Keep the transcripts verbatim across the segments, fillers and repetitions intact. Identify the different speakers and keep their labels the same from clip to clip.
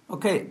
Speaker 1: Okay,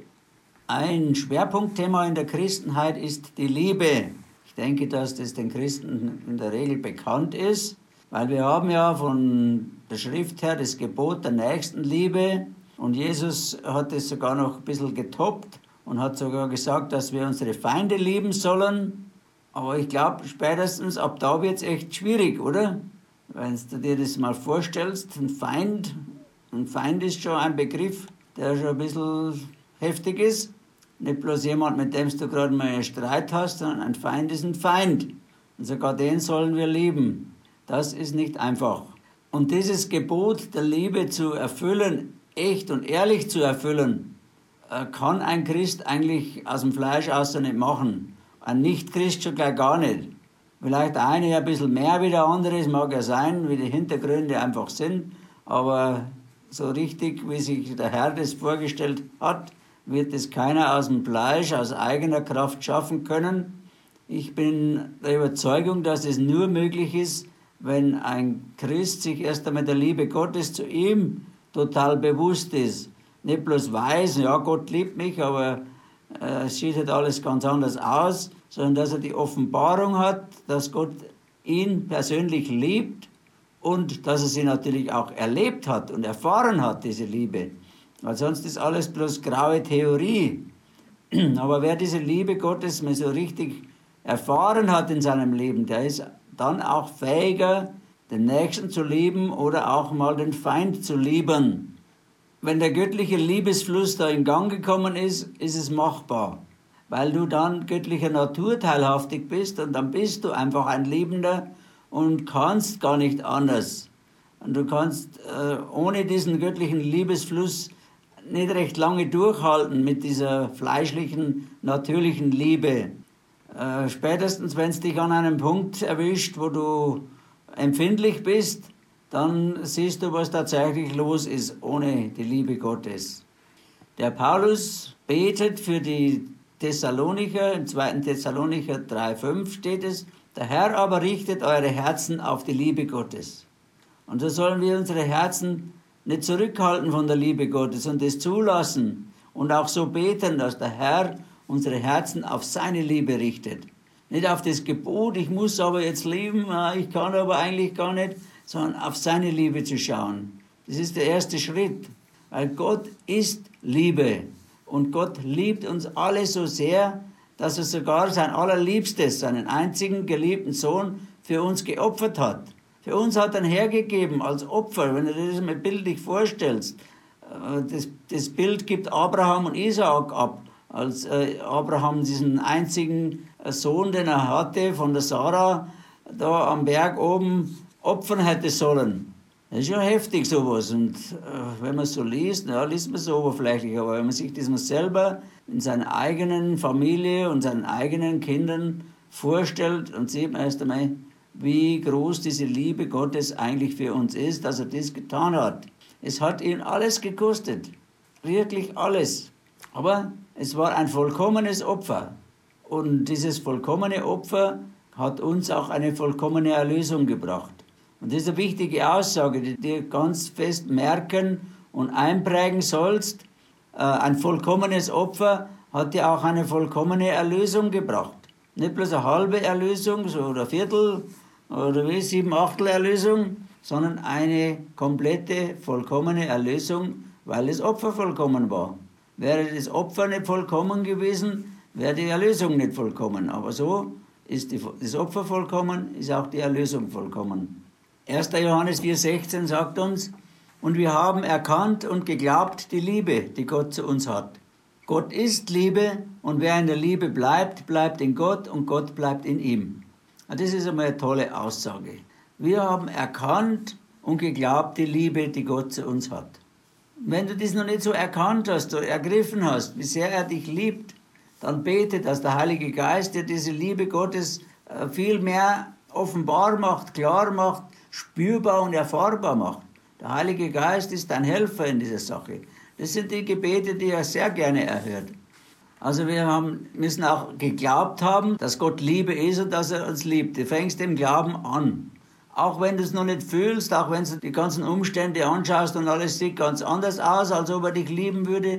Speaker 1: ein Schwerpunktthema in der Christenheit ist die Liebe. Ich denke, dass das den Christen in der Regel bekannt ist, weil wir haben ja von der Schrift her das Gebot der Nächstenliebe und Jesus hat es sogar noch ein bisschen getoppt und hat sogar gesagt, dass wir unsere Feinde lieben sollen. Aber ich glaube, spätestens ab da wird es echt schwierig, oder? Wenn du dir das mal vorstellst, ein Feind, ein Feind ist schon ein Begriff, der schon ein bisschen heftig ist. Nicht bloß jemand, mit dem du gerade mal einen Streit hast, sondern ein Feind ist ein Feind. Und sogar den sollen wir lieben. Das ist nicht einfach. Und dieses Gebot der Liebe zu erfüllen, echt und ehrlich zu erfüllen, kann ein Christ eigentlich aus dem Fleisch aus so nicht machen. Ein Nicht-Christ schon gleich gar nicht. Vielleicht der eine ein bisschen mehr wie der andere, es mag ja sein, wie die Hintergründe einfach sind, aber so richtig, wie sich der Herr das vorgestellt hat, wird es keiner aus dem Fleisch, aus eigener Kraft schaffen können. Ich bin der Überzeugung, dass es nur möglich ist, wenn ein Christ sich erst einmal der Liebe Gottes zu ihm total bewusst ist. Nicht bloß weiß, ja, Gott liebt mich, aber äh, es sieht halt alles ganz anders aus, sondern dass er die Offenbarung hat, dass Gott ihn persönlich liebt und dass er sie natürlich auch erlebt hat und erfahren hat, diese Liebe. Weil sonst ist alles bloß graue Theorie. Aber wer diese Liebe Gottes mal so richtig erfahren hat in seinem Leben, der ist dann auch fähiger, den Nächsten zu lieben oder auch mal den Feind zu lieben. Wenn der göttliche Liebesfluss da in Gang gekommen ist, ist es machbar. Weil du dann göttlicher Natur teilhaftig bist und dann bist du einfach ein Liebender und kannst gar nicht anders. Und du kannst äh, ohne diesen göttlichen Liebesfluss nicht recht lange durchhalten mit dieser fleischlichen, natürlichen Liebe. Äh, spätestens, wenn es dich an einem Punkt erwischt, wo du empfindlich bist, dann siehst du, was tatsächlich los ist ohne die Liebe Gottes. Der Paulus betet für die Thessalonicher, im zweiten Thessalonicher drei fünf steht es, der Herr aber richtet eure Herzen auf die Liebe Gottes. Und so sollen wir unsere Herzen nicht zurückhalten von der Liebe Gottes und es zulassen und auch so beten, dass der Herr unsere Herzen auf seine Liebe richtet. Nicht auf das Gebot, ich muss aber jetzt lieben, ich kann aber eigentlich gar nicht, sondern auf seine Liebe zu schauen. Das ist der erste Schritt, weil Gott ist Liebe und Gott liebt uns alle so sehr, dass er sogar sein allerliebstes, seinen einzigen geliebten Sohn für uns geopfert hat. Für uns hat er ihn hergegeben als Opfer, wenn du dir das mal bildlich vorstellst. Das, das Bild gibt Abraham und Isaak ab, als Abraham diesen einzigen Sohn, den er hatte, von der Sarah, da am Berg oben opfern hätte sollen. Das ist schon heftig sowas. Und äh, wenn man es so liest, ja, liest man es so oberflächlich, aber wenn man sich das mal selber in seiner eigenen Familie und seinen eigenen Kindern vorstellt, und sieht man erst einmal, wie groß diese Liebe Gottes eigentlich für uns ist, dass er das getan hat. Es hat ihn alles gekostet, wirklich alles. Aber es war ein vollkommenes Opfer. Und dieses vollkommene Opfer hat uns auch eine vollkommene Erlösung gebracht. Und das ist eine wichtige Aussage, die du ganz fest merken und einprägen sollst. Ein vollkommenes Opfer hat dir auch eine vollkommene Erlösung gebracht. Nicht bloß eine halbe Erlösung, so oder ein Viertel oder wie sieben Achtel Erlösung, sondern eine komplette, vollkommene Erlösung, weil das Opfer vollkommen war. Wäre das Opfer nicht vollkommen gewesen, wäre die Erlösung nicht vollkommen. Aber so ist die, das Opfer vollkommen, ist auch die Erlösung vollkommen. erster Johannes vier sechzehn sagt uns, und wir haben erkannt und geglaubt die Liebe, die Gott zu uns hat. Gott ist Liebe und wer in der Liebe bleibt, bleibt in Gott und Gott bleibt in ihm. Und das ist einmal eine tolle Aussage. Wir haben erkannt und geglaubt die Liebe, die Gott zu uns hat. Wenn du das noch nicht so erkannt hast oder ergriffen hast, wie sehr er dich liebt, dann bete, dass der Heilige Geist dir diese Liebe Gottes viel mehr offenbar macht, klar macht, spürbar und erfahrbar macht. Der Heilige Geist ist dein Helfer in dieser Sache. Das sind die Gebete, die er sehr gerne erhört. Also wir haben, müssen auch geglaubt haben, dass Gott Liebe ist und dass er uns liebt. Du fängst im Glauben an. Auch wenn du es noch nicht fühlst, auch wenn du die ganzen Umstände anschaust und alles sieht ganz anders aus, als ob er dich lieben würde,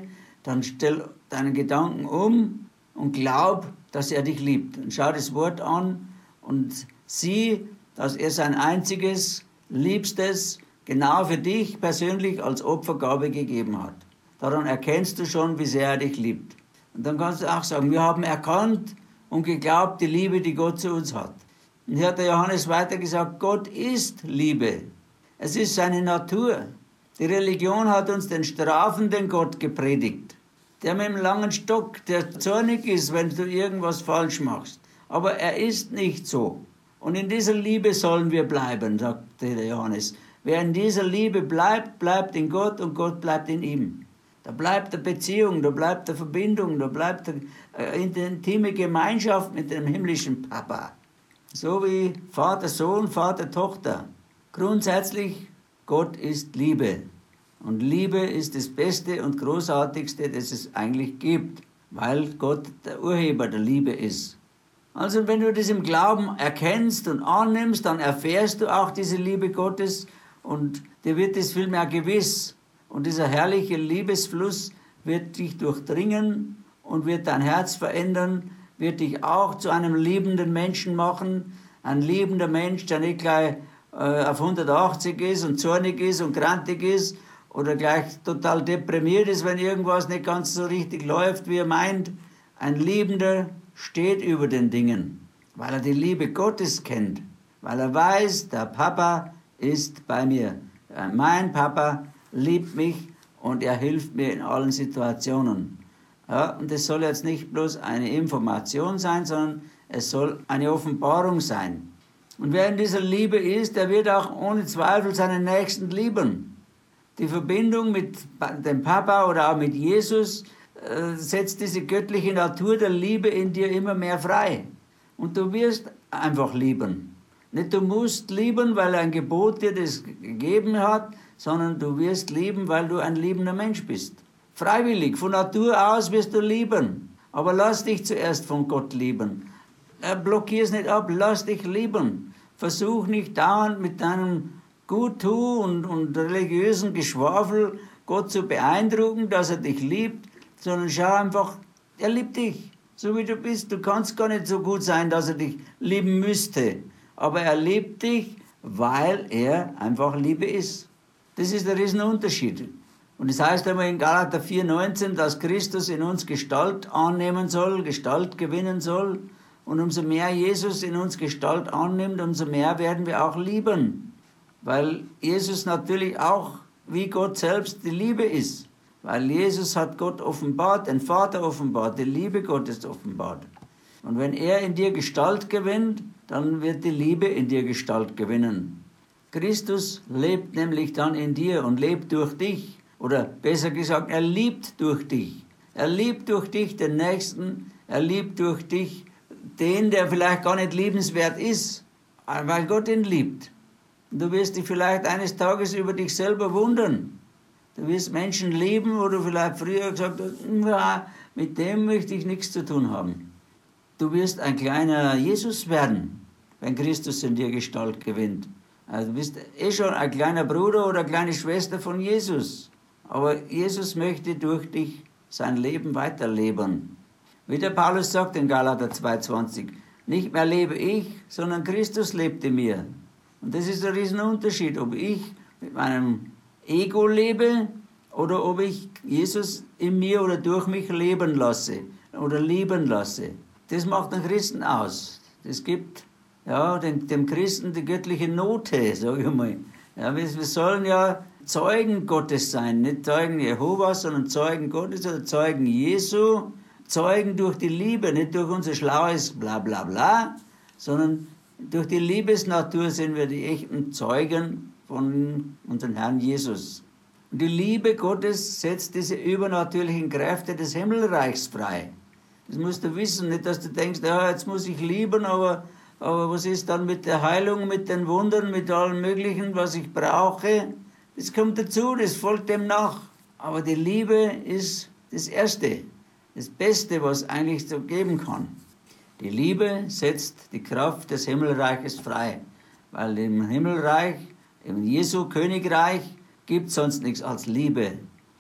Speaker 1: dann stell deinen Gedanken um und glaub, dass er dich liebt. Und schau das Wort an und sieh, dass er sein einziges, liebstes, genau für dich persönlich als Opfergabe gegeben hat. Daran erkennst du schon, wie sehr er dich liebt. Und dann kannst du auch sagen, wir haben erkannt und geglaubt die Liebe, die Gott zu uns hat. Und hier hat der Johannes weiter gesagt, Gott ist Liebe. Es ist seine Natur. Die Religion hat uns den strafenden Gott gepredigt. Der mit dem langen Stock, der zornig ist, wenn du irgendwas falsch machst. Aber er ist nicht so. Und in dieser Liebe sollen wir bleiben, sagte der Johannes. Wer in dieser Liebe bleibt, bleibt in Gott und Gott bleibt in ihm. Da bleibt eine Beziehung, da bleibt eine Verbindung, da bleibt eine intime Gemeinschaft mit dem himmlischen Papa. So wie Vater, Sohn, Vater, Tochter. Grundsätzlich, Gott ist Liebe. Und Liebe ist das Beste und Großartigste, das es eigentlich gibt, weil Gott der Urheber der Liebe ist. Also wenn du das im Glauben erkennst und annimmst, dann erfährst du auch diese Liebe Gottes und dir wird es vielmehr gewiss. Und dieser herrliche Liebesfluss wird dich durchdringen und wird dein Herz verändern, wird dich auch zu einem liebenden Menschen machen. Ein liebender Mensch, der nicht gleich äh, auf hundertachtzig ist und zornig ist und grantig ist oder gleich total deprimiert ist, wenn irgendwas nicht ganz so richtig läuft, wie er meint. Ein Liebender steht über den Dingen, weil er die Liebe Gottes kennt, weil er weiß, der Papa ist bei mir. Mein Papa liebt mich und er hilft mir in allen Situationen. Ja, und es soll jetzt nicht bloß eine Information sein, sondern es soll eine Offenbarung sein. Und wer in dieser Liebe ist, der wird auch ohne Zweifel seinen Nächsten lieben. Die Verbindung mit dem Papa oder auch mit Jesus äh, setzt diese göttliche Natur der Liebe in dir immer mehr frei. Und du wirst einfach lieben. Nicht du musst lieben, weil ein Gebot dir das gegeben hat, sondern du wirst lieben, weil du ein liebender Mensch bist. Freiwillig, von Natur aus wirst du lieben. Aber lass dich zuerst von Gott lieben. Blockier's nicht ab, lass dich lieben. Versuch nicht dauernd mit deinem Guttu und, und religiösen Geschwafel Gott zu beeindrucken, dass er dich liebt, sondern schau einfach, er liebt dich, so wie du bist. Du kannst gar nicht so gut sein, dass er dich lieben müsste. Aber er liebt dich, weil er einfach Liebe ist. Das ist der Riesenunterschied. Und es das heißt einmal in Galater vier neunzehn, dass Christus in uns Gestalt annehmen soll, Gestalt gewinnen soll. Und umso mehr Jesus in uns Gestalt annimmt, umso mehr werden wir auch lieben. Weil Jesus natürlich auch wie Gott selbst die Liebe ist. Weil Jesus hat Gott offenbart, den Vater offenbart, die Liebe Gottes offenbart. Und wenn er in dir Gestalt gewinnt, dann wird die Liebe in dir Gestalt gewinnen. Christus lebt nämlich dann in dir und lebt durch dich. Oder besser gesagt, er liebt durch dich. Er liebt durch dich den Nächsten, er liebt durch dich den, der vielleicht gar nicht liebenswert ist, weil Gott ihn liebt. Und du wirst dich vielleicht eines Tages über dich selber wundern. Du wirst Menschen lieben, wo du vielleicht früher gesagt hast, ja, mit dem möchte ich nichts zu tun haben. Du wirst ein kleiner Jesus werden, wenn Christus in dir Gestalt gewinnt. Also du bist eh schon ein kleiner Bruder oder eine kleine Schwester von Jesus. Aber Jesus möchte durch dich sein Leben weiterleben. Wie der Paulus sagt in Galater zwei zwanzig, nicht mehr lebe ich, sondern Christus lebt in mir. Und das ist ein Riesenunterschied, ob ich mit meinem Ego lebe oder ob ich Jesus in mir oder durch mich leben lasse oder lieben lasse. Das macht den Christen aus. Das gibt ja, dem, dem Christen die göttliche Note, sage ich mal. Ja, wir, wir sollen ja Zeugen Gottes sein, nicht Zeugen Jehovas, sondern Zeugen Gottes oder Zeugen Jesu. Zeugen durch die Liebe, nicht durch unser schlaues Bla bla bla, sondern durch die Liebesnatur sind wir die echten Zeugen von unserem Herrn Jesus. Und die Liebe Gottes setzt diese übernatürlichen Kräfte des Himmelreichs frei. Das musst du wissen, nicht, dass du denkst, ja, jetzt muss ich lieben, aber, aber was ist dann mit der Heilung, mit den Wundern, mit allem Möglichen, was ich brauche? Das kommt dazu, das folgt dem nach. Aber die Liebe ist das Erste. Das Beste, was eigentlich so geben kann. Die Liebe setzt die Kraft des Himmelreiches frei. Weil im Himmelreich, im Jesu Königreich, gibt es sonst nichts als Liebe.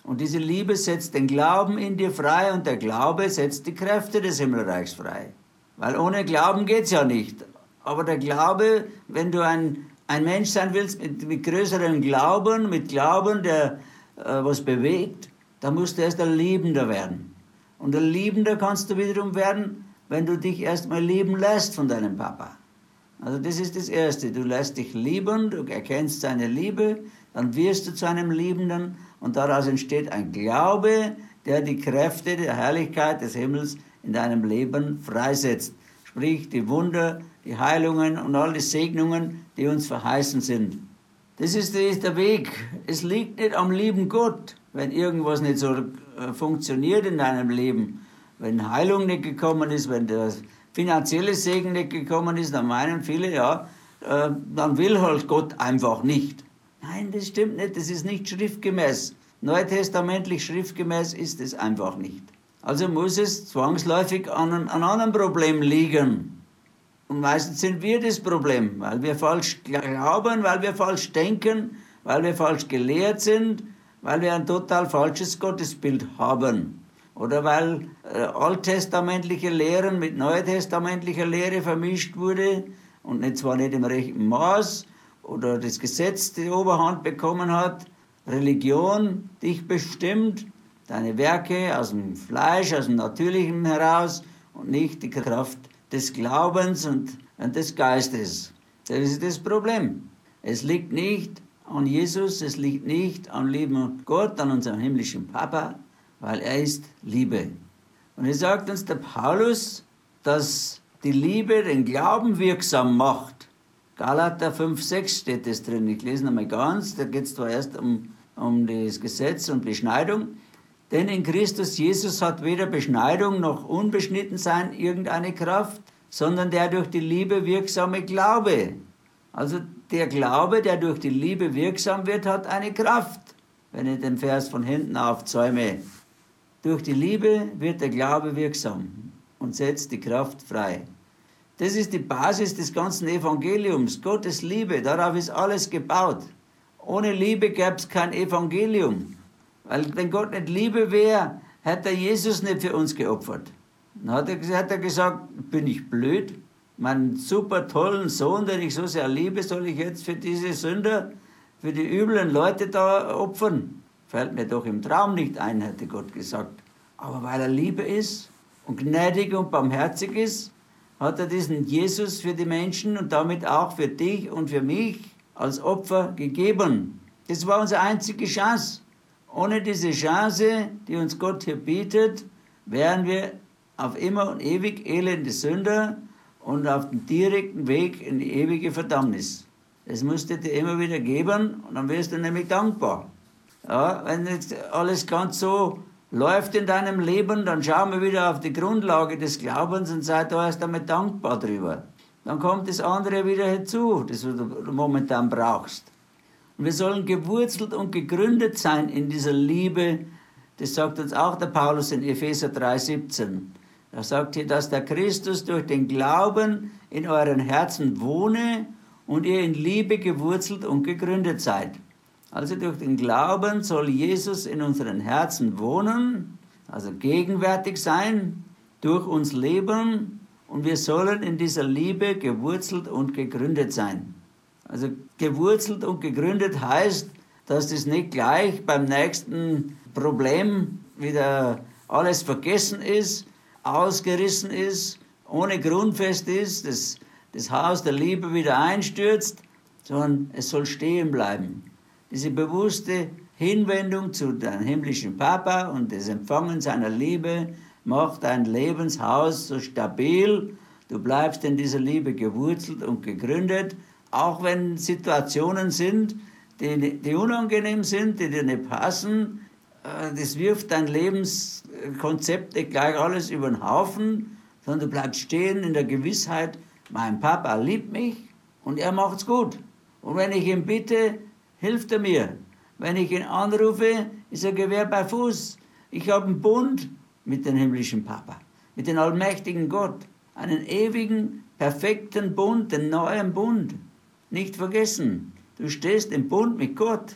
Speaker 1: Und diese Liebe setzt den Glauben in dir frei und der Glaube setzt die Kräfte des Himmelreichs frei. Weil ohne Glauben geht's ja nicht. Aber der Glaube, wenn du ein, ein Mensch sein willst mit, mit größerem Glauben, mit Glauben, der äh, was bewegt, dann musst du erst ein Liebender werden. Und ein Liebender kannst du wiederum werden, wenn du dich erstmal lieben lässt von deinem Papa. Also das ist das Erste. Du lässt dich lieben, du erkennst seine Liebe, dann wirst du zu einem Liebenden und daraus entsteht ein Glaube, der die Kräfte der Herrlichkeit des Himmels in deinem Leben freisetzt. Sprich, die Wunder, die Heilungen und all die Segnungen, die uns verheißen sind. Das ist der Weg. Es liegt nicht am lieben Gott, wenn irgendwas nicht so funktioniert in deinem Leben. Wenn Heilung nicht gekommen ist, wenn der finanzielle Segen nicht gekommen ist, dann meinen viele, ja, äh, dann will halt Gott einfach nicht. Nein, das stimmt nicht, das ist nicht schriftgemäß. Neutestamentlich schriftgemäß ist es einfach nicht. Also muss es zwangsläufig an einem anderen Problem liegen. Und meistens sind wir das Problem, weil wir falsch glauben, weil wir falsch denken, weil wir falsch gelehrt sind, weil wir ein total falsches Gottesbild haben. Oder weil äh, alttestamentliche Lehren mit neutestamentlicher Lehre vermischt wurde und nicht zwar nicht im rechten Maß oder das Gesetz die Oberhand bekommen hat, Religion dich bestimmt, deine Werke aus dem Fleisch, aus dem Natürlichen heraus und nicht die Kraft des Glaubens und, und des Geistes. Das ist das Problem. Es liegt nicht an Jesus, es liegt nicht am lieben Gott, an unserem himmlischen Papa, weil er ist Liebe. Und er sagt uns der Paulus, dass die Liebe den Glauben wirksam macht. Galater fünf, sechs steht das drin. Ich lese nochmal ganz, da geht es zwar erst um, um das Gesetz und Beschneidung. Denn in Christus Jesus hat weder Beschneidung noch Unbeschnittensein irgendeine Kraft, sondern der durch die Liebe wirksame Glaube. Also der Glaube, der durch die Liebe wirksam wird, hat eine Kraft. Wenn ich den Vers von hinten aufzäume. Durch die Liebe wird der Glaube wirksam und setzt die Kraft frei. Das ist die Basis des ganzen Evangeliums, Gottes Liebe, darauf ist alles gebaut. Ohne Liebe gäbe es kein Evangelium. Weil wenn Gott nicht Liebe wäre, hätte er Jesus nicht für uns geopfert. Dann hat er, hat er gesagt, bin ich blöd? Meinen super tollen Sohn, den ich so sehr liebe, soll ich jetzt für diese Sünder, für die üblen Leute da opfern? Fällt mir doch im Traum nicht ein, hätte Gott gesagt. Aber weil er Liebe ist und gnädig und barmherzig ist, hat er diesen Jesus für die Menschen und damit auch für dich und für mich als Opfer gegeben. Das war unsere einzige Chance. Ohne diese Chance, die uns Gott hier bietet, wären wir auf immer und ewig elende Sünder und auf dem direkten Weg in die ewige Verdammnis. Das musst du dir immer wieder geben und dann wirst du nämlich dankbar. Ja, wenn jetzt alles ganz so läuft in deinem Leben, dann schauen wir wieder auf die Grundlage des Glaubens und sei da erst einmal dankbar drüber. Dann kommt das andere wieder hinzu, das du momentan brauchst. Und wir sollen gewurzelt und gegründet sein in dieser Liebe. Das sagt uns auch der Paulus in Epheser drei, siebzehn. Er sagt hier, dass der Christus durch den Glauben in euren Herzen wohne und ihr in Liebe gewurzelt und gegründet seid. Also durch den Glauben soll Jesus in unseren Herzen wohnen, also gegenwärtig sein, durch uns leben und wir sollen in dieser Liebe gewurzelt und gegründet sein. Also gewurzelt und gegründet heißt, dass das nicht gleich beim nächsten Problem wieder alles vergessen ist, ausgerissen ist, ohne Grundfest ist, das, das Haus der Liebe wieder einstürzt, sondern es soll stehen bleiben. Diese bewusste Hinwendung zu deinem himmlischen Papa und das Empfangen seiner Liebe macht dein Lebenshaus so stabil. Du bleibst in dieser Liebe gewurzelt und gegründet, auch wenn Situationen sind, die, die unangenehm sind, die dir nicht passen. Das wirft dein Lebenskonzept nicht gleich alles über den Haufen, sondern du bleibst stehen in der Gewissheit, mein Papa liebt mich und er macht's gut. Und wenn ich ihn bitte, hilft er mir. Wenn ich ihn anrufe, ist er Gewehr bei Fuß. Ich habe einen Bund mit dem himmlischen Papa, mit dem allmächtigen Gott. Einen ewigen, perfekten Bund, den neuen Bund. Nicht vergessen, du stehst im Bund mit Gott.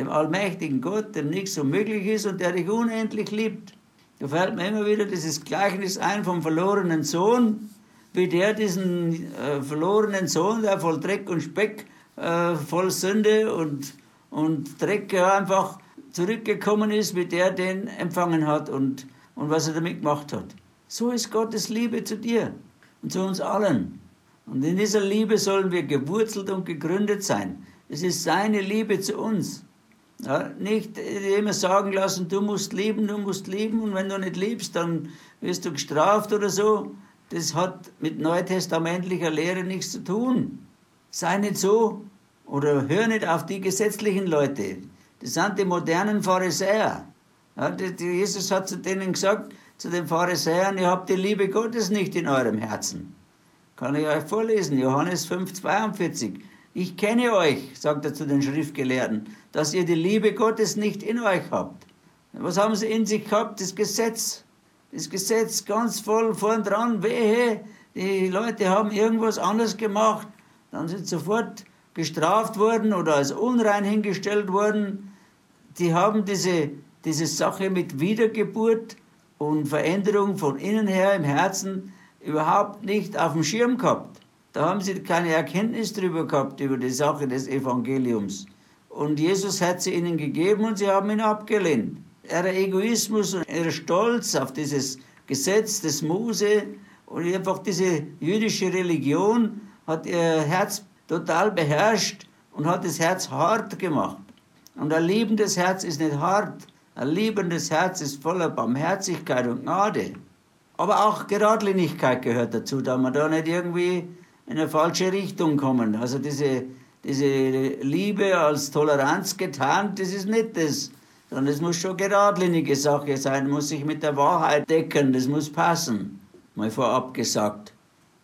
Speaker 1: dem allmächtigen Gott, dem nichts unmöglich ist und der dich unendlich liebt. Da fällt mir immer wieder dieses Gleichnis ein vom verlorenen Sohn, wie der diesen äh, verlorenen Sohn, der voll Dreck und Speck, äh, voll Sünde und, und Dreck ja, einfach zurückgekommen ist, wie der den empfangen hat und, und was er damit gemacht hat. So ist Gottes Liebe zu dir und zu uns allen. Und in dieser Liebe sollen wir gewurzelt und gegründet sein. Es ist seine Liebe zu uns. Ja, nicht immer sagen lassen, du musst lieben, du musst lieben und wenn du nicht liebst, dann wirst du gestraft oder so. Das hat mit neutestamentlicher Lehre nichts zu tun. Sei nicht so oder hör nicht auf die gesetzlichen Leute. Das sind die modernen Pharisäer. Ja, die, die Jesus hat zu denen gesagt, zu den Pharisäern, ihr habt die Liebe Gottes nicht in eurem Herzen. Kann ich euch vorlesen, Johannes fünf, zweiundvierzig. Ich kenne euch, sagt er zu den Schriftgelehrten, dass ihr die Liebe Gottes nicht in euch habt. Was haben sie in sich gehabt? Das Gesetz. Das Gesetz ganz voll vorn dran, wehe, die Leute haben irgendwas anderes gemacht. Dann sind sofort gestraft worden oder als unrein hingestellt worden. Die haben diese, diese Sache mit Wiedergeburt und Veränderung von innen her im Herzen überhaupt nicht auf dem Schirm gehabt. Da haben sie keine Erkenntnis darüber gehabt, über die Sache des Evangeliums. Und Jesus hat sie ihnen gegeben und sie haben ihn abgelehnt. Ihr Egoismus und ihr Stolz auf dieses Gesetz des Mose und einfach diese jüdische Religion hat ihr Herz total beherrscht und hat das Herz hart gemacht. Und ein liebendes Herz ist nicht hart. Ein liebendes Herz ist voller Barmherzigkeit und Gnade. Aber auch Geradlinigkeit gehört dazu, da man da nicht irgendwie in eine falsche Richtung kommen. Also diese, diese Liebe als Toleranz getarnt, das ist nicht das. Sondern es muss schon geradlinige Sache sein, muss sich mit der Wahrheit decken, das muss passen. Mal vorab gesagt.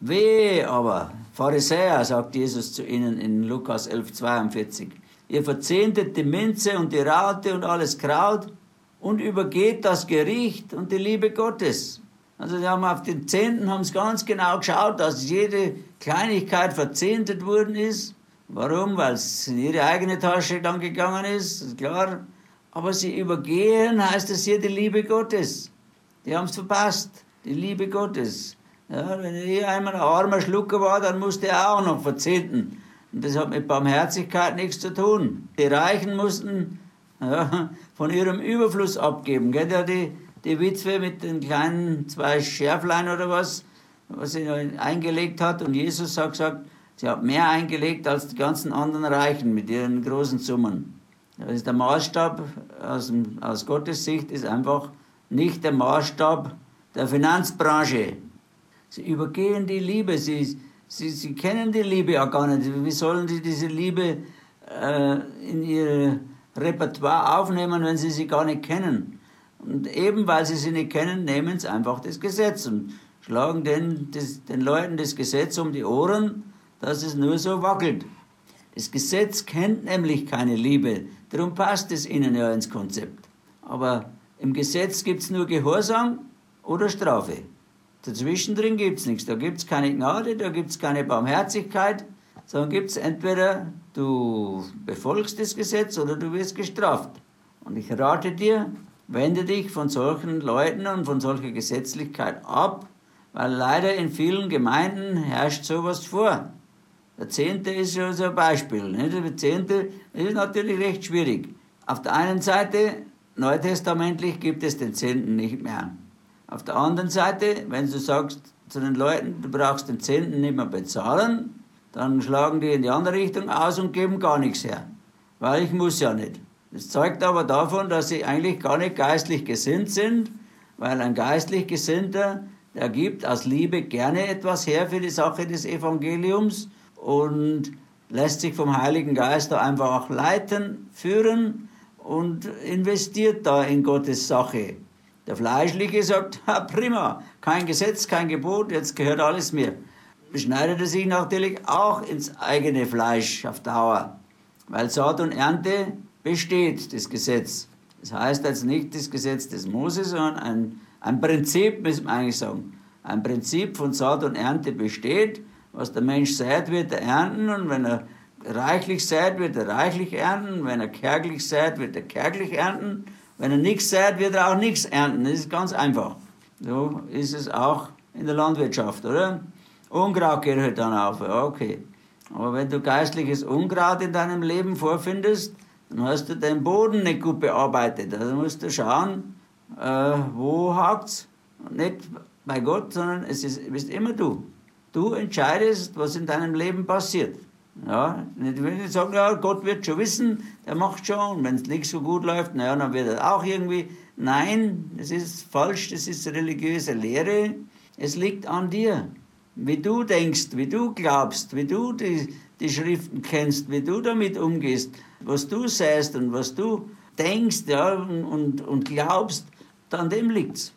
Speaker 1: Wehe aber, Pharisäer, sagt Jesus zu ihnen in Lukas elf, zweiundvierzig. Ihr verzehntet die Minze und die Raute und alles Kraut und übergeht das Gericht und die Liebe Gottes. Also sie haben auf den Zehnten haben sie ganz genau geschaut, dass jede Kleinigkeit verzehntet worden ist. Warum? Weil es in ihre eigene Tasche dann gegangen ist, ist klar. Aber sie übergehen, heißt es hier, die Liebe Gottes. Die haben es verpasst, die Liebe Gottes. Ja, wenn ich einmal ein armer Schlucker war, dann musste er auch noch verzehnten. Und das hat mit Barmherzigkeit nichts zu tun. Die Reichen mussten ja, von ihrem Überfluss abgeben. Gell? Ja, die, die Witwe mit den kleinen zwei Schärflein oder was, was sie eingelegt hat. Und Jesus hat gesagt, sie hat mehr eingelegt als die ganzen anderen Reichen mit ihren großen Summen. Das ist der Maßstab aus, aus Gottes Sicht, ist einfach nicht der Maßstab der Finanzbranche. Sie übergehen die Liebe, sie, sie, sie kennen die Liebe ja gar nicht. Wie sollen sie diese Liebe äh, in ihr Repertoire aufnehmen, wenn sie sie gar nicht kennen? Und eben weil sie sie nicht kennen, nehmen sie einfach das Gesetz und schlagen den, das, den Leuten das Gesetz um die Ohren, dass es nur so wackelt. Das Gesetz kennt nämlich keine Liebe, darum passt es ihnen ja ins Konzept. Aber im Gesetz gibt es nur Gehorsam oder Strafe. Dazwischen drin gibt es nichts. Da gibt es keine Gnade, da gibt es keine Barmherzigkeit, sondern gibt es entweder du befolgst das Gesetz oder du wirst gestraft. Und ich rate dir, wende dich von solchen Leuten und von solcher Gesetzlichkeit ab, weil leider in vielen Gemeinden herrscht sowas vor. Der Zehnte ist ja so ein Beispiel. Nicht? Der Zehnte ist natürlich recht schwierig. Auf der einen Seite, neutestamentlich, gibt es den Zehnten nicht mehr. Auf der anderen Seite, wenn du sagst zu den Leuten, du brauchst den Zehnten nicht mehr bezahlen, dann schlagen die in die andere Richtung aus und geben gar nichts her. Weil ich muss ja nicht. Das zeugt aber davon, dass sie eigentlich gar nicht geistlich gesinnt sind, weil ein geistlich Gesinnter, der gibt aus Liebe gerne etwas her für die Sache des Evangeliums und lässt sich vom Heiligen Geist da einfach auch leiten, führen und investiert da in Gottes Sache. Der Fleischliche sagt, ha, prima, kein Gesetz, kein Gebot, jetzt gehört alles mir. Beschneidet er sich natürlich auch ins eigene Fleisch auf Dauer, weil Saat und Ernte besteht, das Gesetz. Das heißt jetzt nicht das Gesetz des Moses, sondern ein, ein Prinzip, müssen wir eigentlich sagen. Ein Prinzip von Saat und Ernte besteht. Was der Mensch sät, wird er ernten. Und wenn er reichlich sät, wird er reichlich ernten. Wenn er kärglich sät, wird er kärglich ernten. Wenn er nichts sät, wird er auch nichts ernten. Das ist ganz einfach. So ist es auch in der Landwirtschaft, oder? Unkraut geht halt dann auf, okay. Aber wenn du geistliches Unkraut in deinem Leben vorfindest, dann hast du den Boden nicht gut bearbeitet. Also musst du schauen, äh, wo hakt's. Nicht bei Gott, sondern es ist, bist immer du. Du entscheidest, was in deinem Leben passiert. Ja, nicht, wenn ich sage, ja, Gott wird schon wissen, der macht schon. Und wenn es nicht so gut läuft, naja, dann wird er auch irgendwie. Nein, das ist falsch, das ist religiöse Lehre. Es liegt an dir. Wie du denkst, wie du glaubst, wie du die, die Schriften kennst, wie du damit umgehst, was du säst und was du denkst, ja, und, und glaubst, an dem liegt's.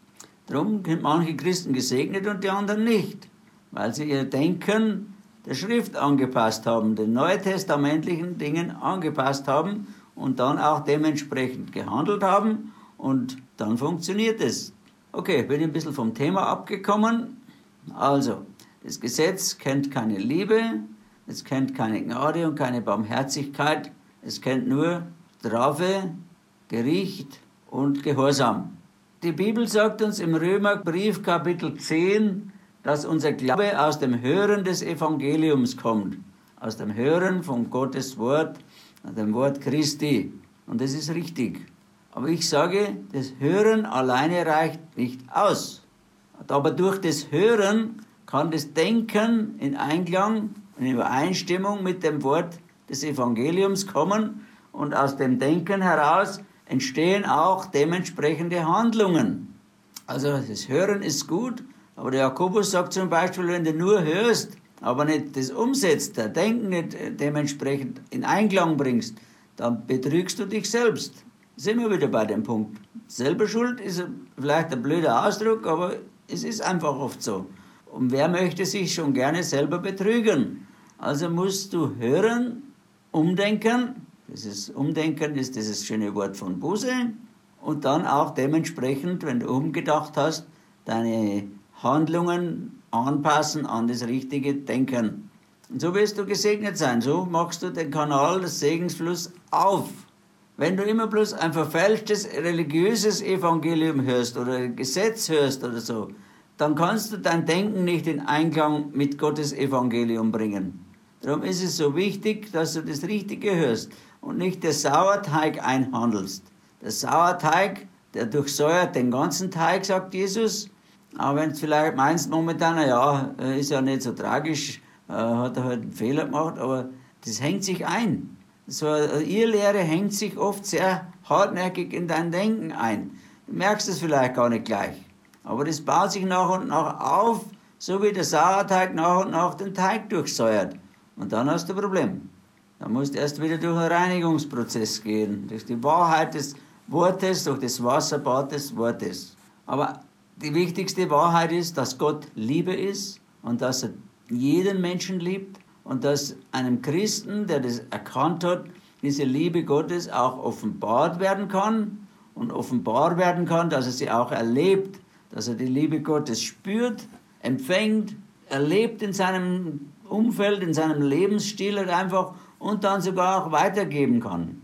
Speaker 1: Darum sind manche Christen gesegnet und die anderen nicht, weil sie ihr Denken der Schrift angepasst haben, den neutestamentlichen Dingen angepasst haben und dann auch dementsprechend gehandelt haben und dann funktioniert es. Okay, bin ich ein bisschen vom Thema abgekommen. Also, das Gesetz kennt keine Liebe, es kennt keine Gnade und keine Barmherzigkeit, es kennt nur Strafe, Gericht und Gehorsam. Die Bibel sagt uns im Römerbrief Kapitel zehn, dass unser Glaube aus dem Hören des Evangeliums kommt, aus dem Hören von Gottes Wort, dem Wort Christi. Und das ist richtig. Aber ich sage, das Hören alleine reicht nicht aus. Aber durch das Hören kann das Denken in Einklang, in Übereinstimmung mit dem Wort des Evangeliums kommen und aus dem Denken heraus entstehen auch dementsprechende Handlungen. Also das Hören ist gut, aber der Jakobus sagt zum Beispiel, wenn du nur hörst, aber nicht das umsetzt, der Denken nicht dementsprechend in Einklang bringst, dann betrügst du dich selbst. Sind wir wieder bei dem Punkt. Selber schuld ist vielleicht ein blöder Ausdruck, aber es ist einfach oft so. Und wer möchte sich schon gerne selber betrügen? Also musst du hören, umdenken. Dieses Umdenken ist dieses schöne Wort von Buße. Und dann auch dementsprechend, wenn du umgedacht hast, deine Handlungen anpassen an das richtige Denken. Und so wirst du gesegnet sein. So machst du den Kanal des Segensflusses auf. Wenn du immer bloß ein verfälschtes religiöses Evangelium hörst oder ein Gesetz hörst oder so, dann kannst du dein Denken nicht in Einklang mit Gottes Evangelium bringen. Darum ist es so wichtig, dass du das Richtige hörst und nicht der Sauerteig einhandelst. Der Sauerteig, der durchsäuert den ganzen Teig, sagt Jesus. Aber wenn du vielleicht meinst momentan, na ja, ist ja nicht so tragisch, hat er halt einen Fehler gemacht, aber das hängt sich ein. So eine Irrlehre hängt sich oft sehr hartnäckig in dein Denken ein. Du merkst es vielleicht gar nicht gleich. Aber das baut sich nach und nach auf, so wie der Sauerteig nach und nach den Teig durchsäuert. Und dann hast du ein Problem. Dann musst du erst wieder durch einen Reinigungsprozess gehen, durch die Wahrheit des Wortes, durch das Wasserbad des Wortes. Aber die wichtigste Wahrheit ist, dass Gott Liebe ist und dass er jeden Menschen liebt. Und dass einem Christen, der das erkannt hat, diese Liebe Gottes auch offenbart werden kann und offenbar werden kann, dass er sie auch erlebt, dass er die Liebe Gottes spürt, empfängt, erlebt in seinem Umfeld, in seinem Lebensstil einfach und dann sogar auch weitergeben kann.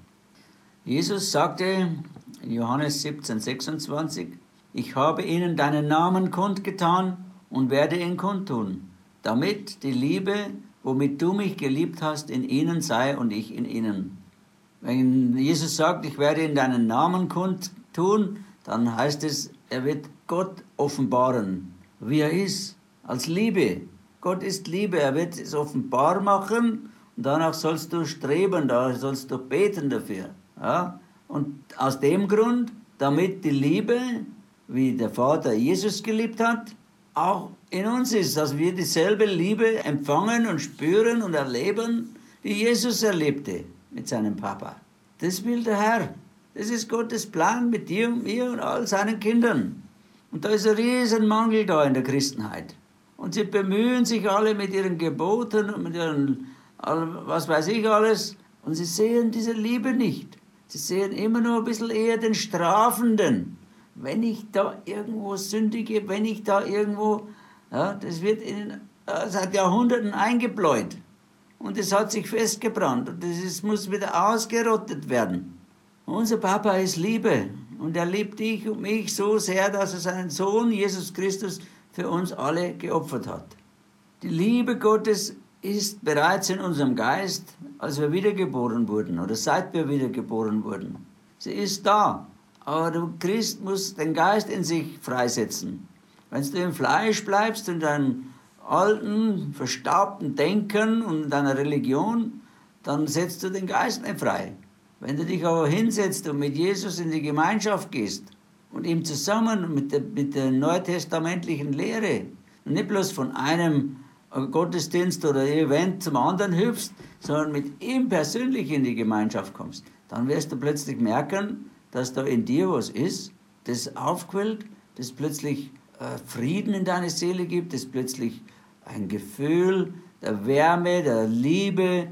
Speaker 1: Jesus sagte in Johannes siebzehn, sechsundzwanzig, ich habe ihnen deinen Namen kundgetan und werde ihn kundtun, damit die Liebe, womit du mich geliebt hast, in ihnen sei und ich in ihnen. Wenn Jesus sagt, ich werde in deinen Namen kundtun, dann heißt es, er wird Gott offenbaren, wie er ist, als Liebe. Gott ist Liebe, er wird es offenbar machen und danach sollst du streben, da sollst du beten dafür. Ja? Und aus dem Grund, damit die Liebe, wie der Vater Jesus geliebt hat, auch in uns ist, dass wir dieselbe Liebe empfangen und spüren und erleben, die Jesus erlebte mit seinem Papa. Das will der Herr. Das ist Gottes Plan mit dir und mir und all seinen Kindern. Und da ist ein riesen Mangel da in der Christenheit. Und sie bemühen sich alle mit ihren Geboten und mit ihren, was weiß ich alles, und sie sehen diese Liebe nicht. Sie sehen immer nur ein bisschen eher den Strafenden. Wenn ich da irgendwo sündige, wenn ich da irgendwo, ja, das wird ihnen äh, seit Jahrhunderten eingebläut. und es hat sich festgebrannt und es muss wieder ausgerottet werden. Unser Papa ist Liebe und er liebt dich und mich so sehr, dass er seinen Sohn Jesus Christus für uns alle geopfert hat. Die Liebe Gottes ist bereits in unserem Geist, als wir wiedergeboren wurden oder seit wir wiedergeboren wurden. Sie ist da, aber der Christ muss den Geist in sich freisetzen. Wenn du im Fleisch bleibst, in deinem alten, verstaubten Denken und in deiner Religion, dann setzt du den Geist nicht frei. Wenn du dich aber hinsetzt und mit Jesus in die Gemeinschaft gehst und ihm zusammen mit der, mit der neutestamentlichen Lehre und nicht bloß von einem Gottesdienst oder Event zum anderen hüpfst, sondern mit ihm persönlich in die Gemeinschaft kommst, dann wirst du plötzlich merken, dass da in dir was ist, das aufquillt, das plötzlich äh, Frieden in deine Seele gibt, das plötzlich ein Gefühl der Wärme, der Liebe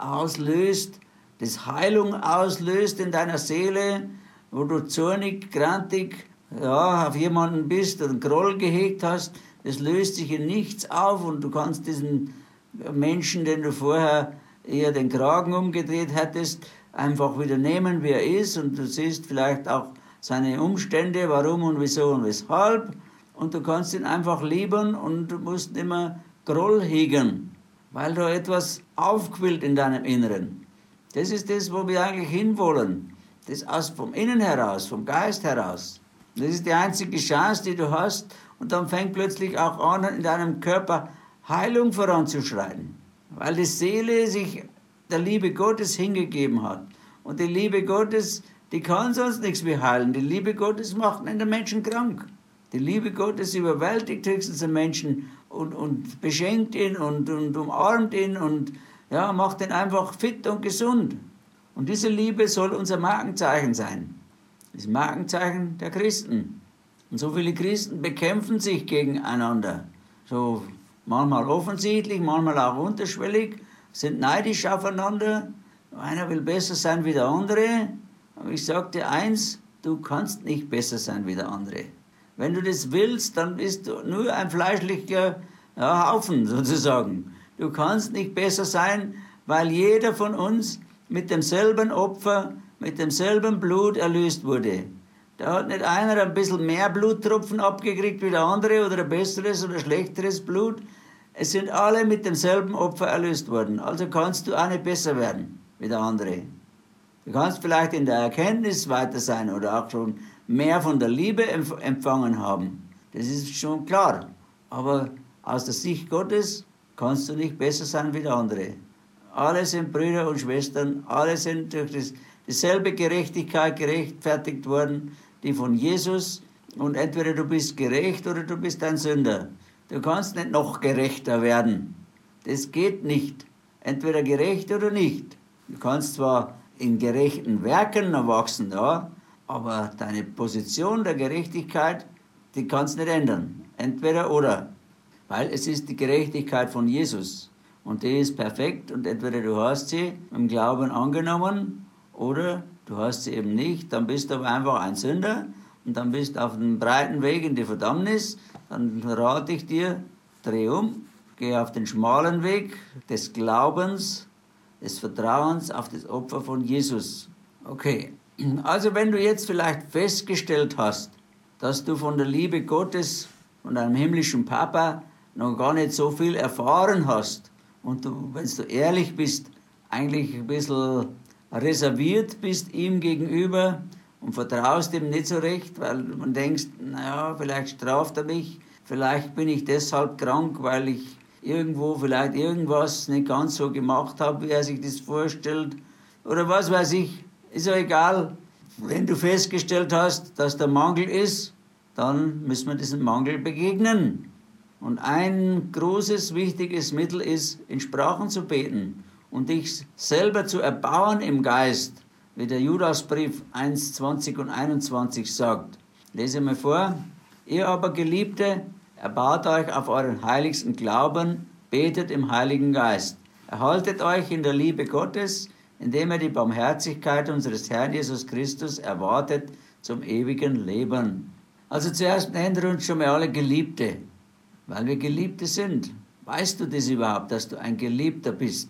Speaker 1: auslöst, das Heilung auslöst in deiner Seele, wo du zornig, grantig ja, auf jemanden bist und einen Groll gehegt hast. Das löst sich in nichts auf und du kannst diesen Menschen, den du vorher eher den Kragen umgedreht hättest, einfach wieder nehmen, wie er ist, und du siehst vielleicht auch seine Umstände, warum und wieso und weshalb, und du kannst ihn einfach lieben und du musst nicht mehr Groll hegen, weil da etwas aufquillt in deinem Inneren. Das ist das, wo wir eigentlich hinwollen. Das aus vom Innen heraus, vom Geist heraus. Das ist die einzige Chance, die du hast, und dann fängt plötzlich auch an, in deinem Körper Heilung voranzuschreiten, weil die Seele sich der Liebe Gottes hingegeben hat. Und die Liebe Gottes, die kann sonst nichts mehr heilen. Die Liebe Gottes macht einen Menschen krank. Die Liebe Gottes überwältigt höchstens den Menschen und, und beschenkt ihn und, und umarmt ihn und ja, macht ihn einfach fit und gesund. Und diese Liebe soll unser Markenzeichen sein. Das Markenzeichen der Christen. Und so viele Christen bekämpfen sich gegeneinander. So manchmal offensichtlich, manchmal auch unterschwellig, sind neidisch aufeinander. Einer will besser sein wie der andere. Aber ich sage dir eins, du kannst nicht besser sein wie der andere. Wenn du das willst, dann bist du nur ein fleischlicher ja, Haufen sozusagen. Du kannst nicht besser sein, weil jeder von uns mit demselben Opfer, mit demselben Blut erlöst wurde. Da hat nicht einer ein bisschen mehr Bluttropfen abgekriegt wie der andere oder ein besseres oder schlechteres Blut. Es sind alle mit demselben Opfer erlöst worden. Also kannst du auch nicht besser werden wie der andere. Du kannst vielleicht in der Erkenntnis weiter sein oder auch schon mehr von der Liebe empfangen haben. Das ist schon klar. Aber aus der Sicht Gottes kannst du nicht besser sein wie der andere. Alle sind Brüder und Schwestern, alle sind durch das, dieselbe Gerechtigkeit gerechtfertigt worden, die von Jesus. Und entweder du bist gerecht oder du bist ein Sünder. Du kannst nicht noch gerechter werden. Das geht nicht. Entweder gerecht oder nicht. Du kannst zwar in gerechten Werken erwachsen, ja, aber deine Position der Gerechtigkeit, die kannst du nicht ändern. Entweder oder. Weil es ist die Gerechtigkeit von Jesus. Und die ist perfekt und entweder du hast sie im Glauben angenommen oder du hast sie eben nicht. Dann bist du aber einfach ein Sünder und dann bist du auf dem breiten Weg in die Verdammnis. Dann rate ich dir, dreh um, geh auf den schmalen Weg des Glaubens, des Vertrauens auf das Opfer von Jesus. Okay, also wenn du jetzt vielleicht festgestellt hast, dass du von der Liebe Gottes und deinem himmlischen Papa noch gar nicht so viel erfahren hast und du, wenn du ehrlich bist, eigentlich ein bisschen reserviert bist ihm gegenüber und vertraust ihm nicht so recht, weil man denkst, naja, vielleicht straft er mich, vielleicht bin ich deshalb krank, weil ich irgendwo vielleicht irgendwas nicht ganz so gemacht habe, wie er sich das vorstellt, oder was weiß ich, ist ja egal. Wenn du festgestellt hast, dass der Mangel ist, dann müssen wir diesem Mangel begegnen. Und ein großes, wichtiges Mittel ist, in Sprachen zu beten und dich selber zu erbauen im Geist, wie der Judasbrief eins, zwanzig und einundzwanzig sagt. Lese mal vor. Ihr aber, Geliebte, erbaut euch auf euren heiligsten Glauben, betet im Heiligen Geist. Erhaltet euch in der Liebe Gottes, indem ihr die Barmherzigkeit unseres Herrn Jesus Christus erwartet zum ewigen Leben. Also zuerst nennen wir uns schon mal alle Geliebte, weil wir Geliebte sind. Weißt du das überhaupt, dass du ein Geliebter bist?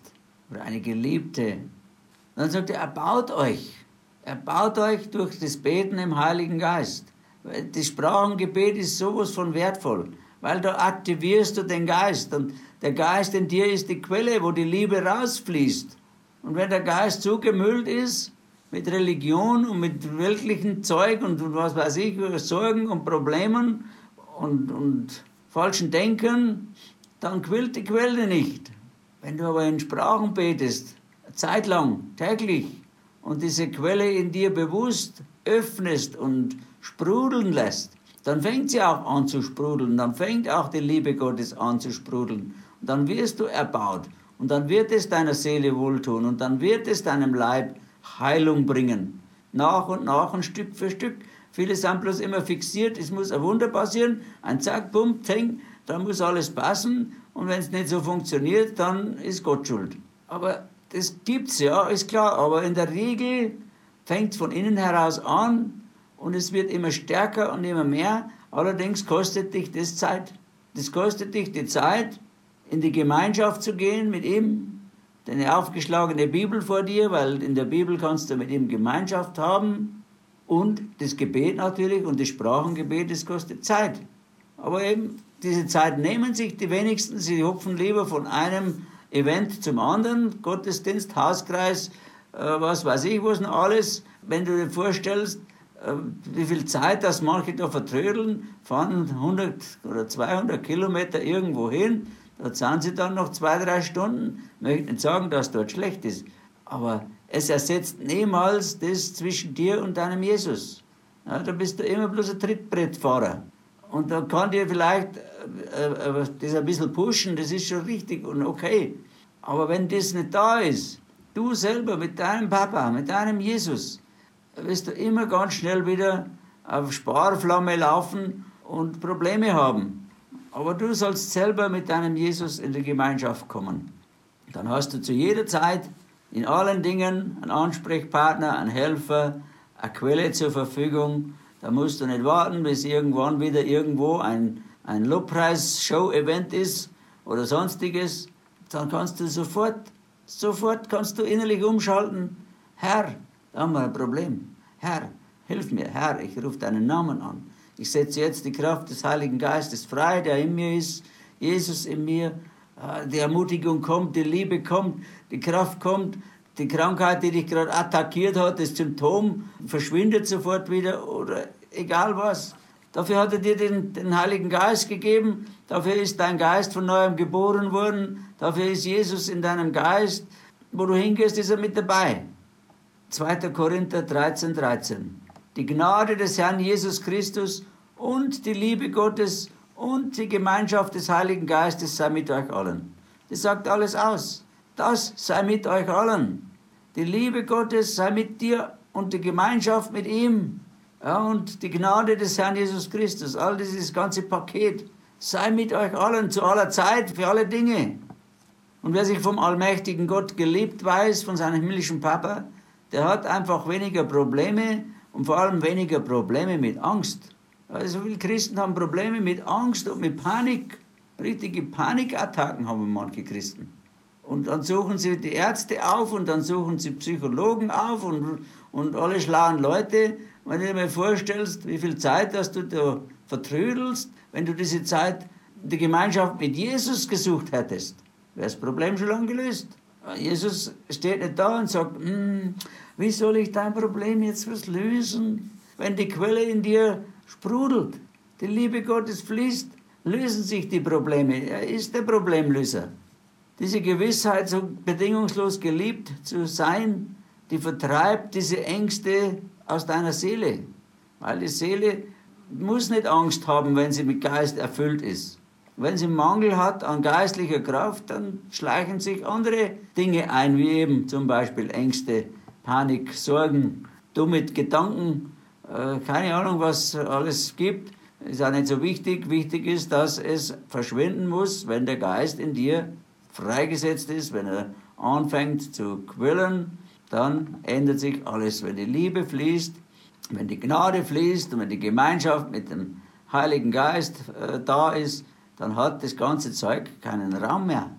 Speaker 1: oder eine Geliebte. Dann sagt er, erbaut euch. Erbaut euch durch das Beten im Heiligen Geist. Das Sprachengebet ist sowas von wertvoll, weil da aktivierst du den Geist. Und der Geist in dir ist die Quelle, wo die Liebe rausfließt. Und wenn der Geist zugemüllt ist mit Religion und mit weltlichem Zeug und was weiß ich, Sorgen und Problemen und, und falschen Denken, dann quillt die Quelle nicht. Wenn du aber in Sprachen betest, zeitlang, täglich, und diese Quelle in dir bewusst öffnest und sprudeln lässt, dann fängt sie auch an zu sprudeln, dann fängt auch die Liebe Gottes an zu sprudeln. Und dann wirst du erbaut und dann wird es deiner Seele wohltun und dann wird es deinem Leib Heilung bringen. Nach und nach und Stück für Stück. Viele sind bloß immer fixiert, es muss ein Wunder passieren, ein Zack, Bumm, Ting, dann muss alles passen und wenn es nicht so funktioniert, dann ist Gott schuld. Aber das gibt's ja, ist klar, aber in der Regel fängt es von innen heraus an und es wird immer stärker und immer mehr. Allerdings kostet dich das Zeit. Das kostet dich die Zeit, in die Gemeinschaft zu gehen mit ihm, deine aufgeschlagene Bibel vor dir, weil in der Bibel kannst du mit ihm Gemeinschaft haben und das Gebet natürlich und das Sprachengebet, das kostet Zeit. Aber eben, diese Zeit nehmen sich die wenigsten, sie hupfen lieber von einem Event zum anderen, Gottesdienst, Hauskreis, äh, was weiß ich was noch alles. Wenn du dir vorstellst, äh, wie viel Zeit das manche da vertrödeln, fahren hundert oder zweihundert Kilometer irgendwo hin, dort sind sie dann noch zwei, drei Stunden. Ich möchte nicht sagen, dass dort schlecht ist, aber es ersetzt niemals das zwischen dir und deinem Jesus. Ja, da bist du immer bloß ein Trittbrettfahrer. Und da kann dir vielleicht äh, äh, das ein bisschen pushen, das ist schon richtig und okay. Aber wenn das nicht da ist, du selber mit deinem Papa, mit deinem Jesus, wirst du immer ganz schnell wieder auf Sparflamme laufen und Probleme haben. Aber du sollst selber mit deinem Jesus in die Gemeinschaft kommen. Dann hast du zu jeder Zeit in allen Dingen einen Ansprechpartner, einen Helfer, eine Quelle zur Verfügung. Da musst du nicht warten, bis irgendwann wieder irgendwo ein, ein Lobpreis-Show-Event ist oder sonstiges. Dann kannst du sofort, sofort kannst du innerlich umschalten. Herr, da haben wir ein Problem. Herr, hilf mir. Herr, ich rufe deinen Namen an. Ich setze jetzt die Kraft des Heiligen Geistes frei, der in mir ist. Jesus in mir. Die Ermutigung kommt, die Liebe kommt, die Kraft kommt. Die Krankheit, die dich gerade attackiert hat, das Symptom verschwindet sofort wieder oder egal was. Dafür hat er dir den, den Heiligen Geist gegeben, dafür ist dein Geist von neuem geboren worden, dafür ist Jesus in deinem Geist. Wo du hingehst, ist er mit dabei. zweiter Korinther dreizehn, dreizehn. Die Gnade des Herrn Jesus Christus und die Liebe Gottes und die Gemeinschaft des Heiligen Geistes sei mit euch allen. Das sagt alles aus. Das sei mit euch allen. Die Liebe Gottes sei mit dir und die Gemeinschaft mit ihm. Ja, und die Gnade des Herrn Jesus Christus, all dieses ganze Paket, sei mit euch allen, zu aller Zeit, für alle Dinge. Und wer sich vom allmächtigen Gott geliebt weiß, von seinem himmlischen Papa, der hat einfach weniger Probleme und vor allem weniger Probleme mit Angst. Also viele Christen haben Probleme mit Angst und mit Panik. Richtige Panikattacken haben manche Christen. Und dann suchen sie die Ärzte auf und dann suchen sie Psychologen auf und, und alle schlauen Leute. Wenn du dir mal vorstellst, wie viel Zeit dass du da vertrödelst, wenn du diese Zeit die Gemeinschaft mit Jesus gesucht hättest, wäre das Problem schon lange gelöst. Jesus steht nicht da und sagt, hm, wie soll ich dein Problem jetzt was lösen? Wenn die Quelle in dir sprudelt, die Liebe Gottes fließt, lösen sich die Probleme. Er ist der Problemlöser. Diese Gewissheit, so bedingungslos geliebt zu sein, die vertreibt diese Ängste aus deiner Seele. Weil die Seele muss nicht Angst haben, wenn sie mit Geist erfüllt ist. Wenn sie Mangel hat an geistlicher Kraft, dann schleichen sich andere Dinge ein, wie eben zum Beispiel Ängste, Panik, Sorgen, dumme Gedanken, äh, keine Ahnung, was alles gibt. Ist auch nicht so wichtig. Wichtig ist, dass es verschwinden muss, wenn der Geist in dir freigesetzt ist, wenn er anfängt zu quillen, dann ändert sich alles. Wenn die Liebe fließt, wenn die Gnade fließt und wenn die Gemeinschaft mit dem Heiligen Geist äh, da ist, dann hat das ganze Zeug keinen Raum mehr.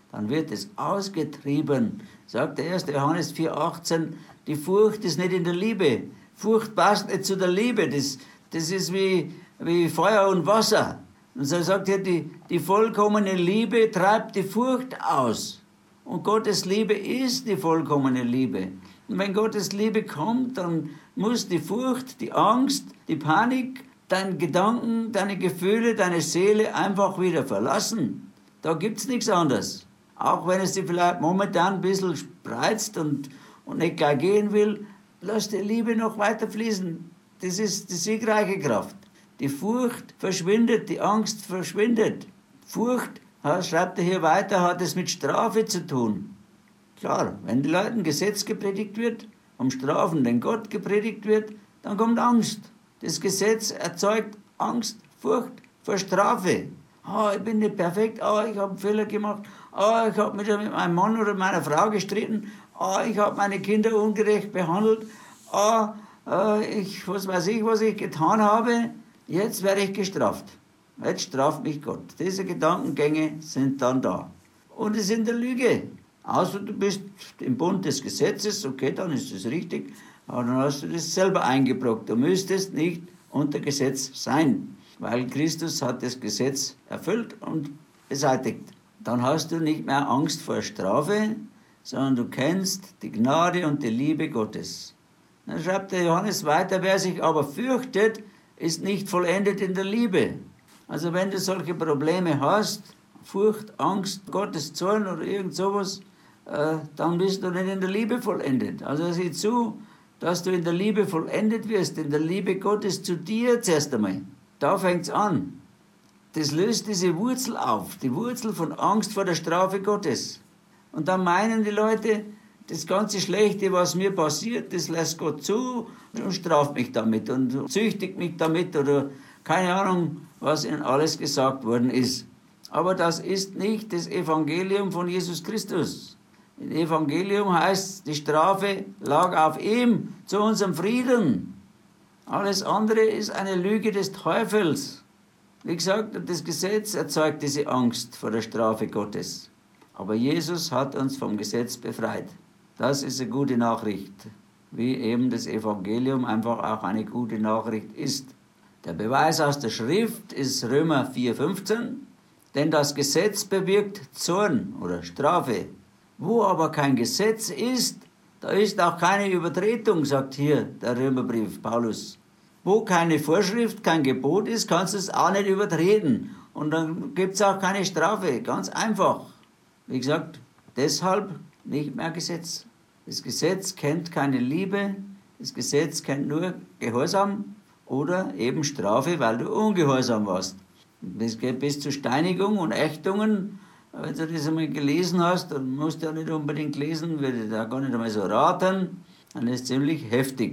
Speaker 1: dann wird es ausgetrieben. Sagt der erste Johannes vier achtzehn, die Furcht ist nicht in der Liebe. Furcht passt nicht zu der Liebe. Das, das ist wie, wie Feuer und Wasser. Und so sagt er, die, die vollkommene Liebe treibt die Furcht aus. Und Gottes Liebe ist die vollkommene Liebe. Und wenn Gottes Liebe kommt, dann muss die Furcht, die Angst, die Panik, deine Gedanken, deine Gefühle, deine Seele einfach wieder verlassen. Da gibt's nichts anderes. Auch wenn es dir vielleicht momentan ein bisschen spreizt und, und nicht gleich gehen will, lass die Liebe noch weiter fließen. Das ist die siegreiche Kraft. Die Furcht verschwindet, die Angst verschwindet. Furcht, schreibt er hier weiter, hat es mit Strafe zu tun. Klar, wenn den Leuten Gesetz gepredigt wird, um Strafen den Gott gepredigt wird, dann kommt Angst. Das Gesetz erzeugt Angst, Furcht vor Strafe. Ah, oh, ich bin nicht perfekt, ah, oh, ich habe einen Fehler gemacht, ah, oh, ich habe mit meinem Mann oder meiner Frau gestritten, ah, oh, ich habe meine Kinder ungerecht behandelt, ah, oh, ich, was weiß ich, was ich getan habe, jetzt werde ich gestraft. Jetzt straft mich Gott. Diese Gedankengänge sind dann da. Und es ist in der Lüge. Außer du bist im Bund des Gesetzes, okay, dann ist das richtig, aber dann hast du das selber eingebrockt. Du müsstest nicht unter Gesetz sein, weil Christus hat das Gesetz erfüllt und beseitigt. Dann hast du nicht mehr Angst vor Strafe, sondern du kennst die Gnade und die Liebe Gottes. Dann schreibt der Johannes weiter, wer sich aber fürchtet, ist nicht vollendet in der Liebe. Also wenn du solche Probleme hast, Furcht, Angst, Gottes Zorn oder irgend sowas, äh, dann bist du nicht in der Liebe vollendet. Also sieh zu, dass du in der Liebe vollendet wirst, in der Liebe Gottes zu dir zuerst einmal. Da fängt's an. Das löst diese Wurzel auf, die Wurzel von Angst vor der Strafe Gottes. Und dann meinen die Leute, das ganze Schlechte, was mir passiert, das lässt Gott zu und straft mich damit und züchtigt mich damit oder keine Ahnung, was ihnen alles gesagt worden ist. Aber das ist nicht das Evangelium von Jesus Christus. Das Evangelium heißt, die Strafe lag auf ihm zu unserem Frieden. Alles andere ist eine Lüge des Teufels. Wie gesagt, das Gesetz erzeugt diese Angst vor der Strafe Gottes. Aber Jesus hat uns vom Gesetz befreit. Das ist eine gute Nachricht, wie eben das Evangelium einfach auch eine gute Nachricht ist. Der Beweis aus der Schrift ist Römer vier fünfzehn, denn das Gesetz bewirkt Zorn oder Strafe. Wo aber kein Gesetz ist, da ist auch keine Übertretung, sagt hier der Römerbrief Paulus. Wo keine Vorschrift, kein Gebot ist, kannst du es auch nicht übertreten. Und dann gibt es auch keine Strafe, ganz einfach. Wie gesagt, deshalb nicht mehr Gesetz. Das Gesetz kennt keine Liebe, das Gesetz kennt nur Gehorsam oder eben Strafe, weil du ungehorsam warst. Das geht bis zur Steinigung und Ächtungen. Wenn du das einmal gelesen hast, dann musst du ja nicht unbedingt lesen, würde ich da gar nicht einmal so raten, dann ist es ziemlich heftig.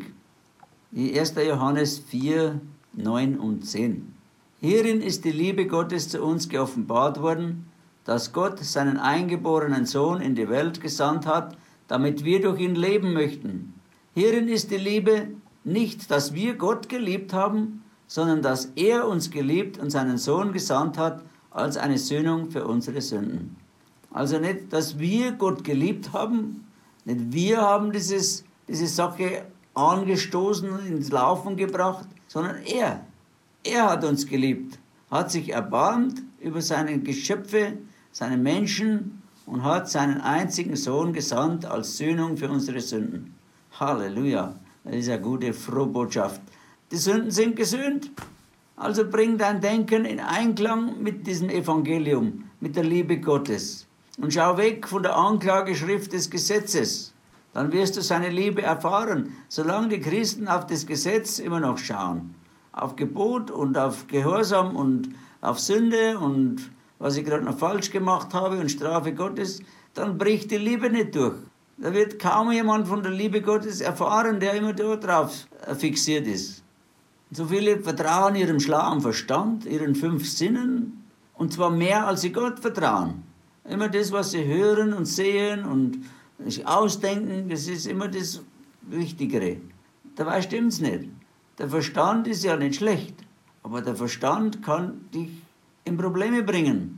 Speaker 1: Wie erster Johannes vier, neun und zehn. Hierin ist die Liebe Gottes zu uns geoffenbart worden, dass Gott seinen eingeborenen Sohn in die Welt gesandt hat, damit wir durch ihn leben möchten. Hierin ist die Liebe nicht, dass wir Gott geliebt haben, sondern dass er uns geliebt und seinen Sohn gesandt hat als eine Sühnung für unsere Sünden. Also nicht, dass wir Gott geliebt haben, nicht wir haben dieses, diese Sache angestoßen, ins Laufen gebracht, sondern er. Er hat uns geliebt, hat sich erbarmt über seine Geschöpfe, seine Menschen und hat seinen einzigen Sohn gesandt als Sühnung für unsere Sünden. Halleluja, das ist eine gute Frohbotschaft. Die Sünden sind gesühnt, also bring dein Denken in Einklang mit diesem Evangelium, mit der Liebe Gottes. Und schau weg von der Anklageschrift des Gesetzes. Dann wirst du seine Liebe erfahren, solange die Christen auf das Gesetz immer noch schauen. Auf Gebot und auf Gehorsam und auf Sünde und was ich gerade noch falsch gemacht habe und Strafe Gottes, dann bricht die Liebe nicht durch. Da wird kaum jemand von der Liebe Gottes erfahren, der immer darauf fixiert ist. So viele vertrauen ihrem schlauen Verstand, ihren fünf Sinnen, und zwar mehr, als sie Gott vertrauen. Immer das, was sie hören und sehen und sich ausdenken, das ist immer das Wichtigere. Dabei stimmt's nicht. Der Verstand ist ja nicht schlecht, aber der Verstand kann dich in Probleme bringen.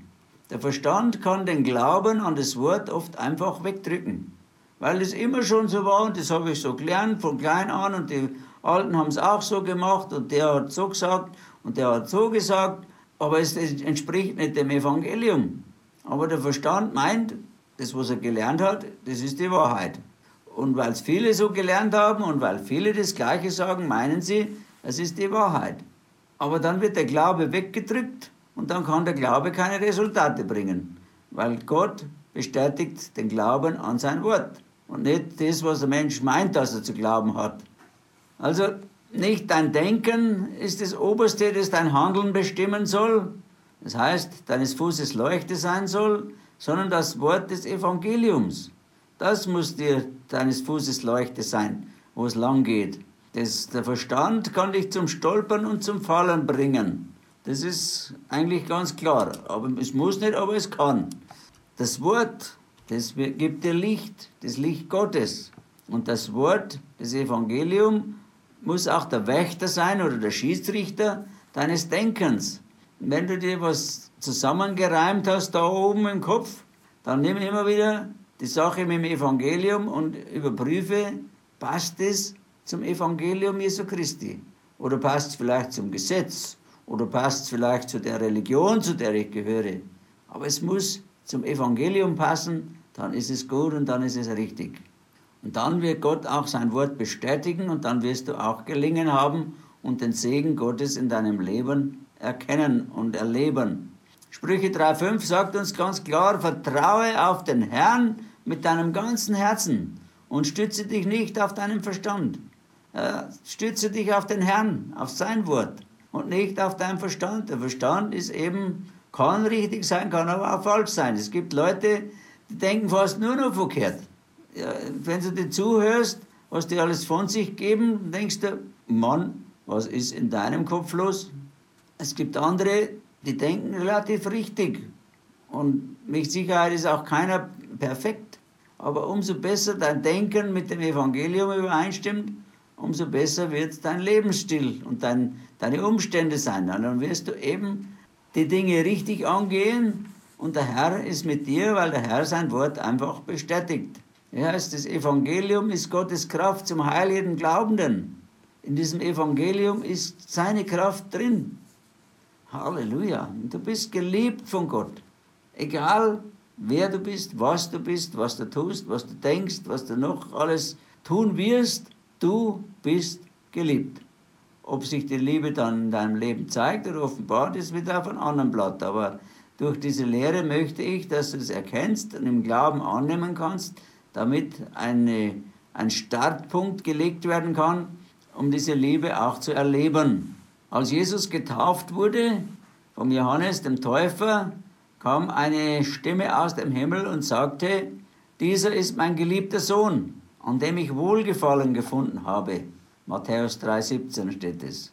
Speaker 1: Der Verstand kann den Glauben an das Wort oft einfach wegdrücken, weil es immer schon so war und das habe ich so gelernt von klein an und die Alten haben es auch so gemacht und der hat so gesagt und der hat so gesagt, aber es entspricht nicht dem Evangelium. Aber der Verstand meint, das, was er gelernt hat, das ist die Wahrheit. Und weil es viele so gelernt haben und weil viele das Gleiche sagen, meinen sie, es ist die Wahrheit. Aber dann wird der Glaube weggedrückt und dann kann der Glaube keine Resultate bringen, weil Gott bestätigt den Glauben an sein Wort und nicht das, was der Mensch meint, dass er zu glauben hat. Also nicht dein Denken ist das Oberste, das dein Handeln bestimmen soll, das heißt, deines Fußes Leuchte sein soll, sondern das Wort des Evangeliums. Das muss dir deines Fußes Leuchte sein, wo es lang geht. Das, der Verstand kann dich zum Stolpern und zum Fallen bringen. Das ist eigentlich ganz klar. Aber es muss nicht, aber es kann. Das Wort, das gibt dir Licht, das Licht Gottes. Und das Wort, das Evangelium, muss auch der Wächter sein oder der Schiedsrichter deines Denkens. Und wenn du dir was zusammengereimt hast da oben im Kopf, dann nimm immer wieder die Sache mit dem Evangelium und überprüfe, passt es zum Evangelium Jesu Christi? Oder passt es vielleicht zum Gesetz? Oder passt es vielleicht zu der Religion, zu der ich gehöre? Aber es muss zum Evangelium passen, dann ist es gut und dann ist es richtig. Und dann wird Gott auch sein Wort bestätigen und dann wirst du auch Gelingen haben und den Segen Gottes in deinem Leben erkennen und erleben. Sprüche drei fünf sagt uns ganz klar, vertraue auf den Herrn mit deinem ganzen Herzen und stütze dich nicht auf deinen Verstand. Ja, stütze dich auf den Herrn, auf sein Wort und nicht auf deinen Verstand. Der Verstand ist eben, kann richtig sein, kann aber auch falsch sein. Es gibt Leute, die denken fast nur noch verkehrt. Ja, wenn du dir zuhörst, was die alles von sich geben, denkst du, Mann, was ist in deinem Kopf los? Es gibt andere, die denken relativ richtig. Und mit Sicherheit ist auch keiner perfekt. Aber umso besser dein Denken mit dem Evangelium übereinstimmt, umso besser wird dein Lebensstil und dein, deine Umstände sein. Und dann wirst du eben die Dinge richtig angehen und der Herr ist mit dir, weil der Herr sein Wort einfach bestätigt. Ja, das Evangelium ist Gottes Kraft zum Heil jeden Glaubenden. In diesem Evangelium ist seine Kraft drin. Halleluja. Du bist geliebt von Gott. Egal, wer du bist, was du bist, was du tust, was du denkst, was du noch alles tun wirst, du bist geliebt. Ob sich die Liebe dann in deinem Leben zeigt oder offenbart, ist wieder auf einem anderen Blatt. Aber durch diese Lehre möchte ich, dass du es erkennst und im Glauben annehmen kannst, damit eine, ein Startpunkt gelegt werden kann, um diese Liebe auch zu erleben. Als Jesus getauft wurde, vom Johannes dem Täufer, kam eine Stimme aus dem Himmel und sagte, dieser ist mein geliebter Sohn, an dem ich Wohlgefallen gefunden habe. Matthäus drei siebzehn steht es.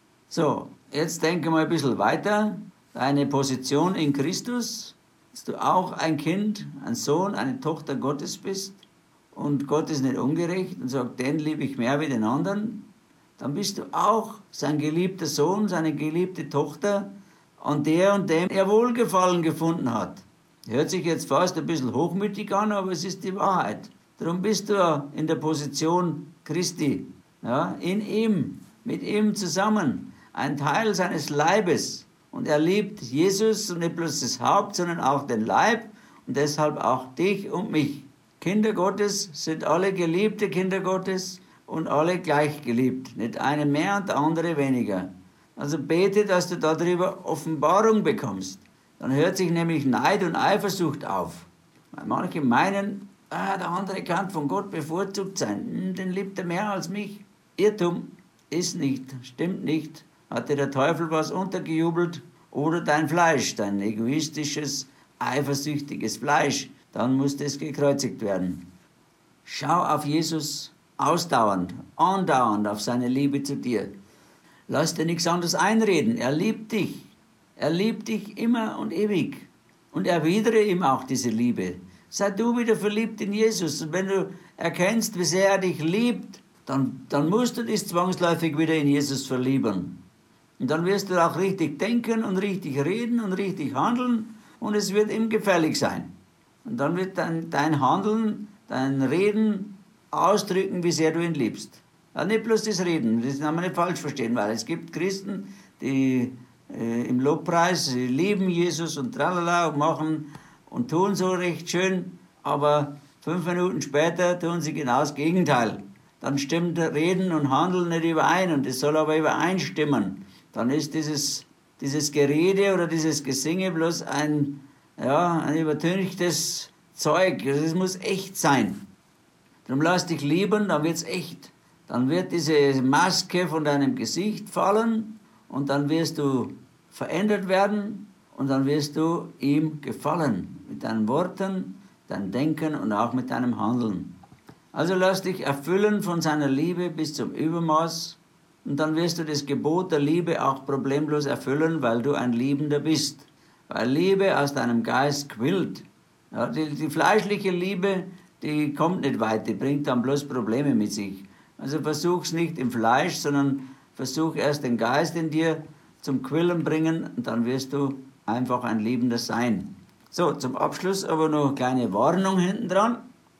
Speaker 1: So, jetzt denke mal ein bisschen weiter. Deine Position in Christus, dass du auch ein Kind, ein Sohn, eine Tochter Gottes bist und Gott ist nicht ungerecht und sagt, den liebe ich mehr wie den anderen, dann bist du auch sein geliebter Sohn, seine geliebte Tochter, an der und dem er Wohlgefallen gefunden hat. Hört sich jetzt fast ein bisschen hochmütig an, aber es ist die Wahrheit. Darum bist du in der Position Christi, ja, in ihm, mit ihm zusammen, ein Teil seines Leibes. Und er liebt Jesus und nicht bloß das Haupt, sondern auch den Leib und deshalb auch dich und mich. Kinder Gottes sind alle geliebte Kinder Gottes und alle gleich geliebt. Nicht eine mehr und der andere weniger. Also bete, dass du darüber Offenbarung bekommst. Dann hört sich nämlich Neid und Eifersucht auf. Weil manche meinen, ah, der andere kann von Gott bevorzugt sein. Den liebt er mehr als mich. Irrtum ist nicht, stimmt nicht. Hat dir der Teufel was untergejubelt? Oder dein Fleisch, dein egoistisches, eifersüchtiges Fleisch. Dann muss das gekreuzigt werden. Schau auf Jesus ausdauernd, andauernd auf seine Liebe zu dir. Lass dir nichts anderes einreden. Er liebt dich. Er liebt dich immer und ewig. Und erwidere ihm auch diese Liebe. Sei du wieder verliebt in Jesus. Und wenn du erkennst, wie sehr er dich liebt, dann, dann musst du dich zwangsläufig wieder in Jesus verlieben. Und dann wirst du auch richtig denken und richtig reden und richtig handeln. und es wird ihm gefährlich sein. Und dann wird dein, dein Handeln, dein Reden ausdrücken, wie sehr du ihn liebst. Ja, nicht bloß das Reden, das kann man nicht falsch verstehen, weil es gibt Christen, die äh, im Lobpreis, sie lieben Jesus und tralala und machen und tun so recht schön, aber fünf Minuten später tun sie genau das Gegenteil. Dann stimmt Reden und Handeln nicht überein und es soll aber übereinstimmen. Dann ist dieses, dieses Gerede oder dieses Gesinge bloß ein, ja, ein übertünchtes Zeug. Es muss echt sein. Darum lass dich lieben, dann wird's echt. Dann wird diese Maske von deinem Gesicht fallen und dann wirst du verändert werden und dann wirst du ihm gefallen. Mit deinen Worten, deinem Denken und auch mit deinem Handeln. Also lass dich erfüllen von seiner Liebe bis zum Übermaß und dann wirst du das Gebot der Liebe auch problemlos erfüllen, weil du ein Liebender bist. Weil Liebe aus deinem Geist quillt. Ja, die, die fleischliche Liebe, die kommt nicht weit, die bringt dann bloß Probleme mit sich. Also versuch's nicht im Fleisch, sondern versuch erst den Geist in dir zum Quillen bringen und dann wirst du einfach ein Liebender sein. So, zum Abschluss aber noch eine kleine Warnung hinten dran.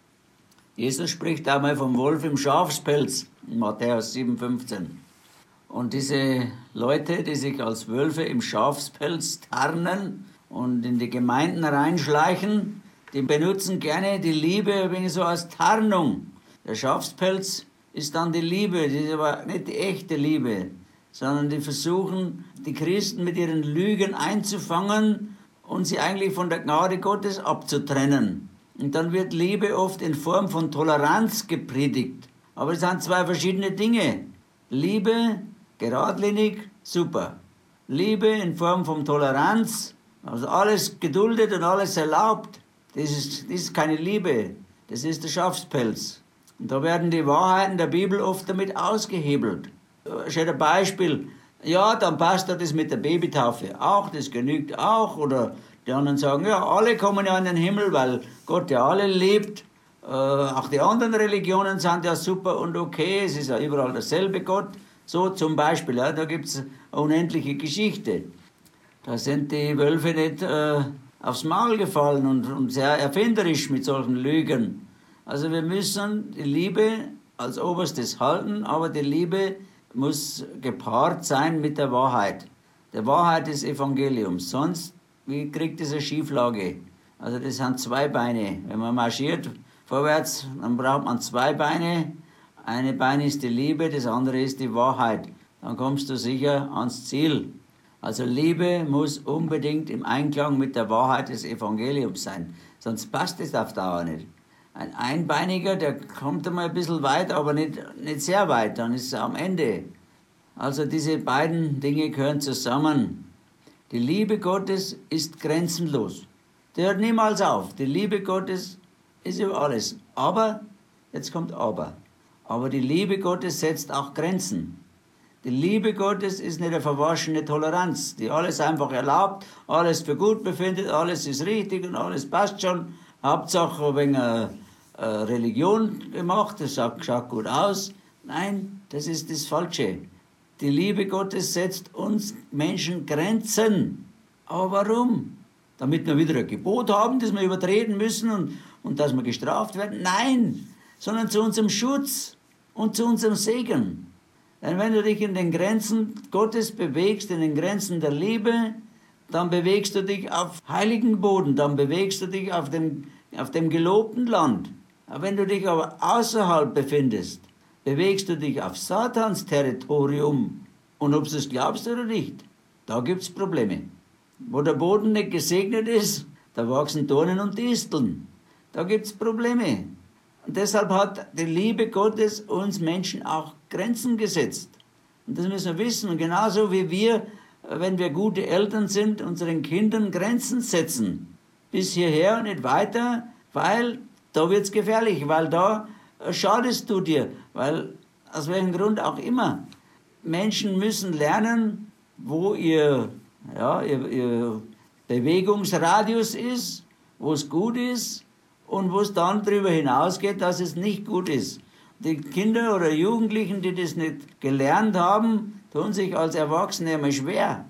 Speaker 1: Jesus spricht einmal vom Wolf im Schafspelz, in Matthäus sieben fünfzehn. Und diese Leute, die sich als Wölfe im Schafspelz tarnen und in die Gemeinden reinschleichen, die benutzen gerne die Liebe ein wenig so als Tarnung. Der Schafspelz ist dann die Liebe, das ist aber nicht die echte Liebe, sondern die versuchen, die Christen mit ihren Lügen einzufangen und sie eigentlich von der Gnade Gottes abzutrennen. Und dann wird Liebe oft in Form von Toleranz gepredigt. Aber es sind zwei verschiedene Dinge. Liebe, geradlinig, super. Liebe in Form von Toleranz, also alles geduldet und alles erlaubt, das ist, das ist keine Liebe, das ist der Schafspelz. Und da werden die Wahrheiten der Bibel oft damit ausgehebelt. Schon ein Beispiel, ja, dann passt das mit der Babytaufe auch, das genügt auch. Oder die anderen sagen, ja, alle kommen ja in den Himmel, weil Gott ja alle liebt. Äh, auch die anderen Religionen sind ja super und okay, es ist ja überall derselbe Gott. So zum Beispiel, ja, da gibt es eine unendliche Geschichte. Da sind die Wölfe nicht äh, aufs Maul gefallen und, und sehr erfinderisch mit solchen Lügen. Also wir müssen die Liebe als Oberstes halten, aber die Liebe muss gepaart sein mit der Wahrheit. Der Wahrheit des Evangeliums. Sonst, wie kriegt es eine Schieflage? Also das sind zwei Beine. Wenn man marschiert vorwärts, dann braucht man zwei Beine. Eine Bein ist die Liebe, das andere ist die Wahrheit. Dann kommst du sicher ans Ziel. Also Liebe muss unbedingt im Einklang mit der Wahrheit des Evangeliums sein. Sonst passt es auf Dauer nicht. Ein Einbeiniger, der kommt einmal ein bisschen weit, aber nicht, nicht sehr weit, dann ist er am Ende. Also diese beiden Dinge gehören zusammen. Die Liebe Gottes ist grenzenlos. Die hört niemals auf. Die Liebe Gottes ist über alles. Aber, jetzt kommt aber, aber die Liebe Gottes setzt auch Grenzen. Die Liebe Gottes ist nicht eine verwaschene Toleranz, die alles einfach erlaubt, alles für gut befindet, alles ist richtig und alles passt schon. Hauptsache wegen äh, äh, Religion gemacht, das schaut, schaut gut aus. Nein, das ist das Falsche. Die Liebe Gottes setzt uns Menschen Grenzen. Aber warum? Damit wir wieder ein Gebot haben, das wir übertreten müssen und, und dass wir gestraft werden? Nein, sondern zu unserem Schutz und zu unserem Segen. Denn wenn du dich in den Grenzen Gottes bewegst, in den Grenzen der Liebe, dann bewegst du dich auf heiligen Boden, dann bewegst du dich auf dem, auf dem gelobten Land. Aber wenn du dich aber außerhalb befindest, bewegst du dich auf Satans Territorium. Und ob du es glaubst oder nicht, da gibt es Probleme. Wo der Boden nicht gesegnet ist, da wachsen Dornen und Disteln. Da gibt es Probleme. Und deshalb hat die Liebe Gottes uns Menschen auch Grenzen gesetzt. Und das müssen wir wissen. Und genauso wie wir, wenn wir gute Eltern sind, unseren Kindern Grenzen setzen. Bis hierher und nicht weiter, weil da wird es gefährlich, weil da schadest du dir. Weil, aus welchem Grund auch immer. Menschen müssen lernen, wo ihr, ja, ihr, ihr Bewegungsradius ist, wo es gut ist und wo es dann darüber hinausgeht, dass es nicht gut ist. Die Kinder oder Jugendlichen, die das nicht gelernt haben, tun sich als Erwachsene immer schwer.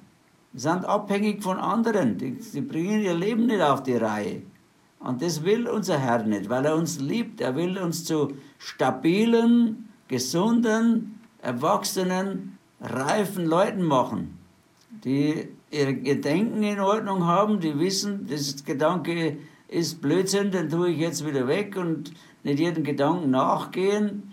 Speaker 1: Sie sind abhängig von anderen. Die, die bringen ihr Leben nicht auf die Reihe. Und das will unser Herr nicht, weil er uns liebt. Er will uns zu stabilen, gesunden, erwachsenen, reifen Leuten machen, die ihr Gedenken in Ordnung haben, die wissen, das Gedanke ist Blödsinn, den tue ich jetzt wieder weg und nicht jedem Gedanken nachgehen.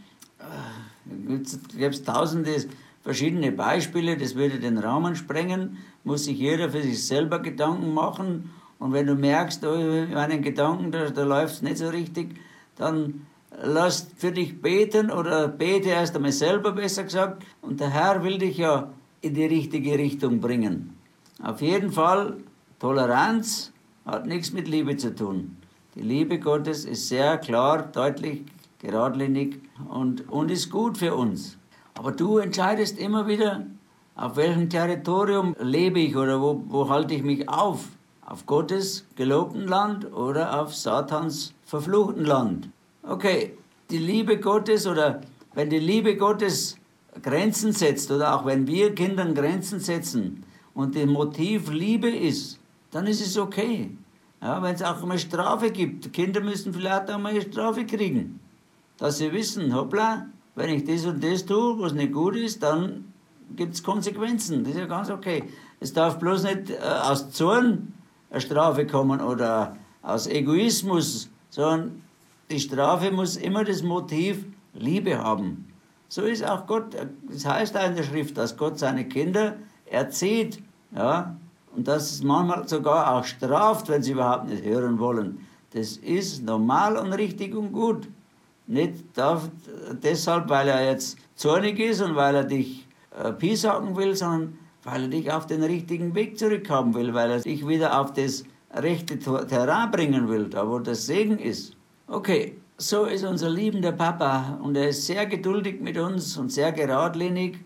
Speaker 1: Es gibt tausende verschiedene Beispiele, das würde den Rahmen sprengen, muss sich jeder für sich selber Gedanken machen. Und wenn du merkst, oh, in meinen Gedanken, da, da läuft es nicht so richtig, dann lass für dich beten oder bete erst einmal selber, besser gesagt. Und der Herr will dich ja in die richtige Richtung bringen. Auf jeden Fall, Toleranz hat nichts mit Liebe zu tun. Die Liebe Gottes ist sehr klar, deutlich, geradlinig und, und ist gut für uns. Aber du entscheidest immer wieder, auf welchem Territorium lebe ich oder wo, wo halte ich mich auf. Auf Gottes gelobten Land oder auf Satans verfluchten Land. Okay, die Liebe Gottes oder wenn die Liebe Gottes Grenzen setzt oder auch wenn wir Kindern Grenzen setzen und das Motiv Liebe ist, dann ist es okay. Ja, wenn es auch mal Strafe gibt, Kinder müssen vielleicht auch mal eine Strafe kriegen, dass sie wissen, hoppla, wenn ich das und das tue, was nicht gut ist, dann gibt es Konsequenzen. Das ist ja ganz okay. Es darf bloß nicht äh, aus Zorn eine Strafe kommen oder aus Egoismus, sondern die Strafe muss immer das Motiv Liebe haben. So ist auch Gott, das heißt auch in der Schrift, dass Gott seine Kinder erzieht, ja, und dass es manchmal sogar auch straft, wenn sie überhaupt nicht hören wollen. Das ist normal und richtig und gut. Nicht darf, deshalb, weil er jetzt zornig ist und weil er dich äh, piesacken will, sondern weil er dich auf den richtigen Weg zurückhaben will, weil er dich wieder auf das rechte Terrain bringen will, da wo das Segen ist. Okay, so ist unser liebender Papa und er ist sehr geduldig mit uns und sehr geradlinig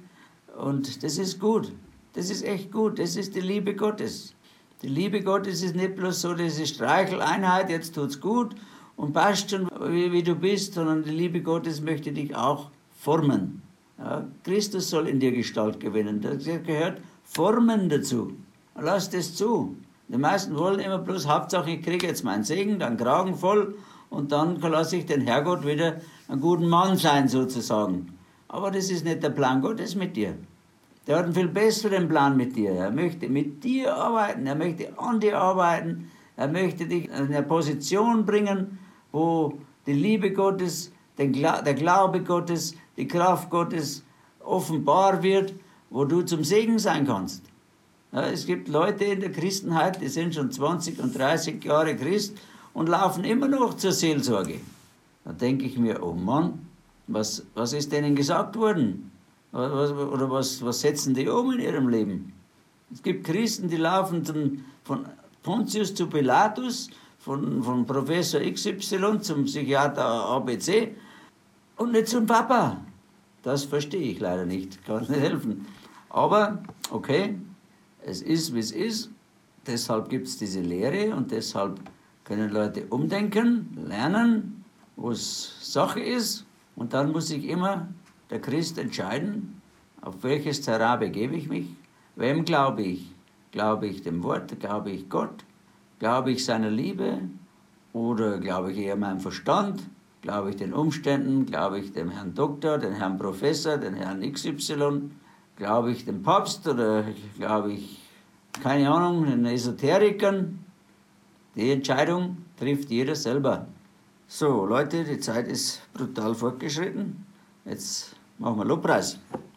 Speaker 1: und das ist gut. Das ist echt gut, das ist die Liebe Gottes. Die Liebe Gottes ist nicht bloß so diese Streicheleinheit, jetzt tut's gut und passt schon, wie, wie du bist, sondern die Liebe Gottes möchte dich auch formen. Ja, Christus soll in dir Gestalt gewinnen, das gehört Formen dazu. Lass das zu. Die meisten wollen immer bloß, Hauptsache ich kriege jetzt meinen Segen, dann Kragen voll und dann lasse ich den Herrgott wieder einen guten Mann sein sozusagen. Aber das ist nicht der Plan Gottes mit dir. Der hat einen viel besseren Plan mit dir. Er möchte mit dir arbeiten, er möchte an dir arbeiten, er möchte dich in eine Position bringen, wo die Liebe Gottes, der Glaube Gottes, die Kraft Gottes offenbar wird, wo du zum Segen sein kannst. Ja, es gibt Leute in der Christenheit, die sind schon zwanzig und dreißig Jahre Christ und laufen immer noch zur Seelsorge. Da denke ich mir, oh Mann, was, was ist denen gesagt worden? Was, oder was, was setzen die um in ihrem Leben? Es gibt Christen, die laufen zum, von Pontius zu Pilatus, von, von Professor X Y zum Psychiater A B C und nicht zum Papa. Das verstehe ich leider nicht, kann nicht helfen. Aber, okay, es ist, wie es ist. Deshalb gibt es diese Lehre und deshalb können Leute umdenken, lernen, wo es Sache ist. Und dann muss sich immer der Christ entscheiden, auf welches Terrain begebe ich mich, wem glaube ich. Glaube ich dem Wort, glaube ich Gott, glaube ich seiner Liebe oder glaube ich eher meinem Verstand, glaube ich den Umständen, glaube ich dem Herrn Doktor, den Herrn Professor, den Herrn X Y, glaube ich dem Papst oder glaube ich, keine Ahnung, den Esoterikern. Die Entscheidung trifft jeder selber. So, Leute, die Zeit ist brutal fortgeschritten. Jetzt machen wir Lobpreis.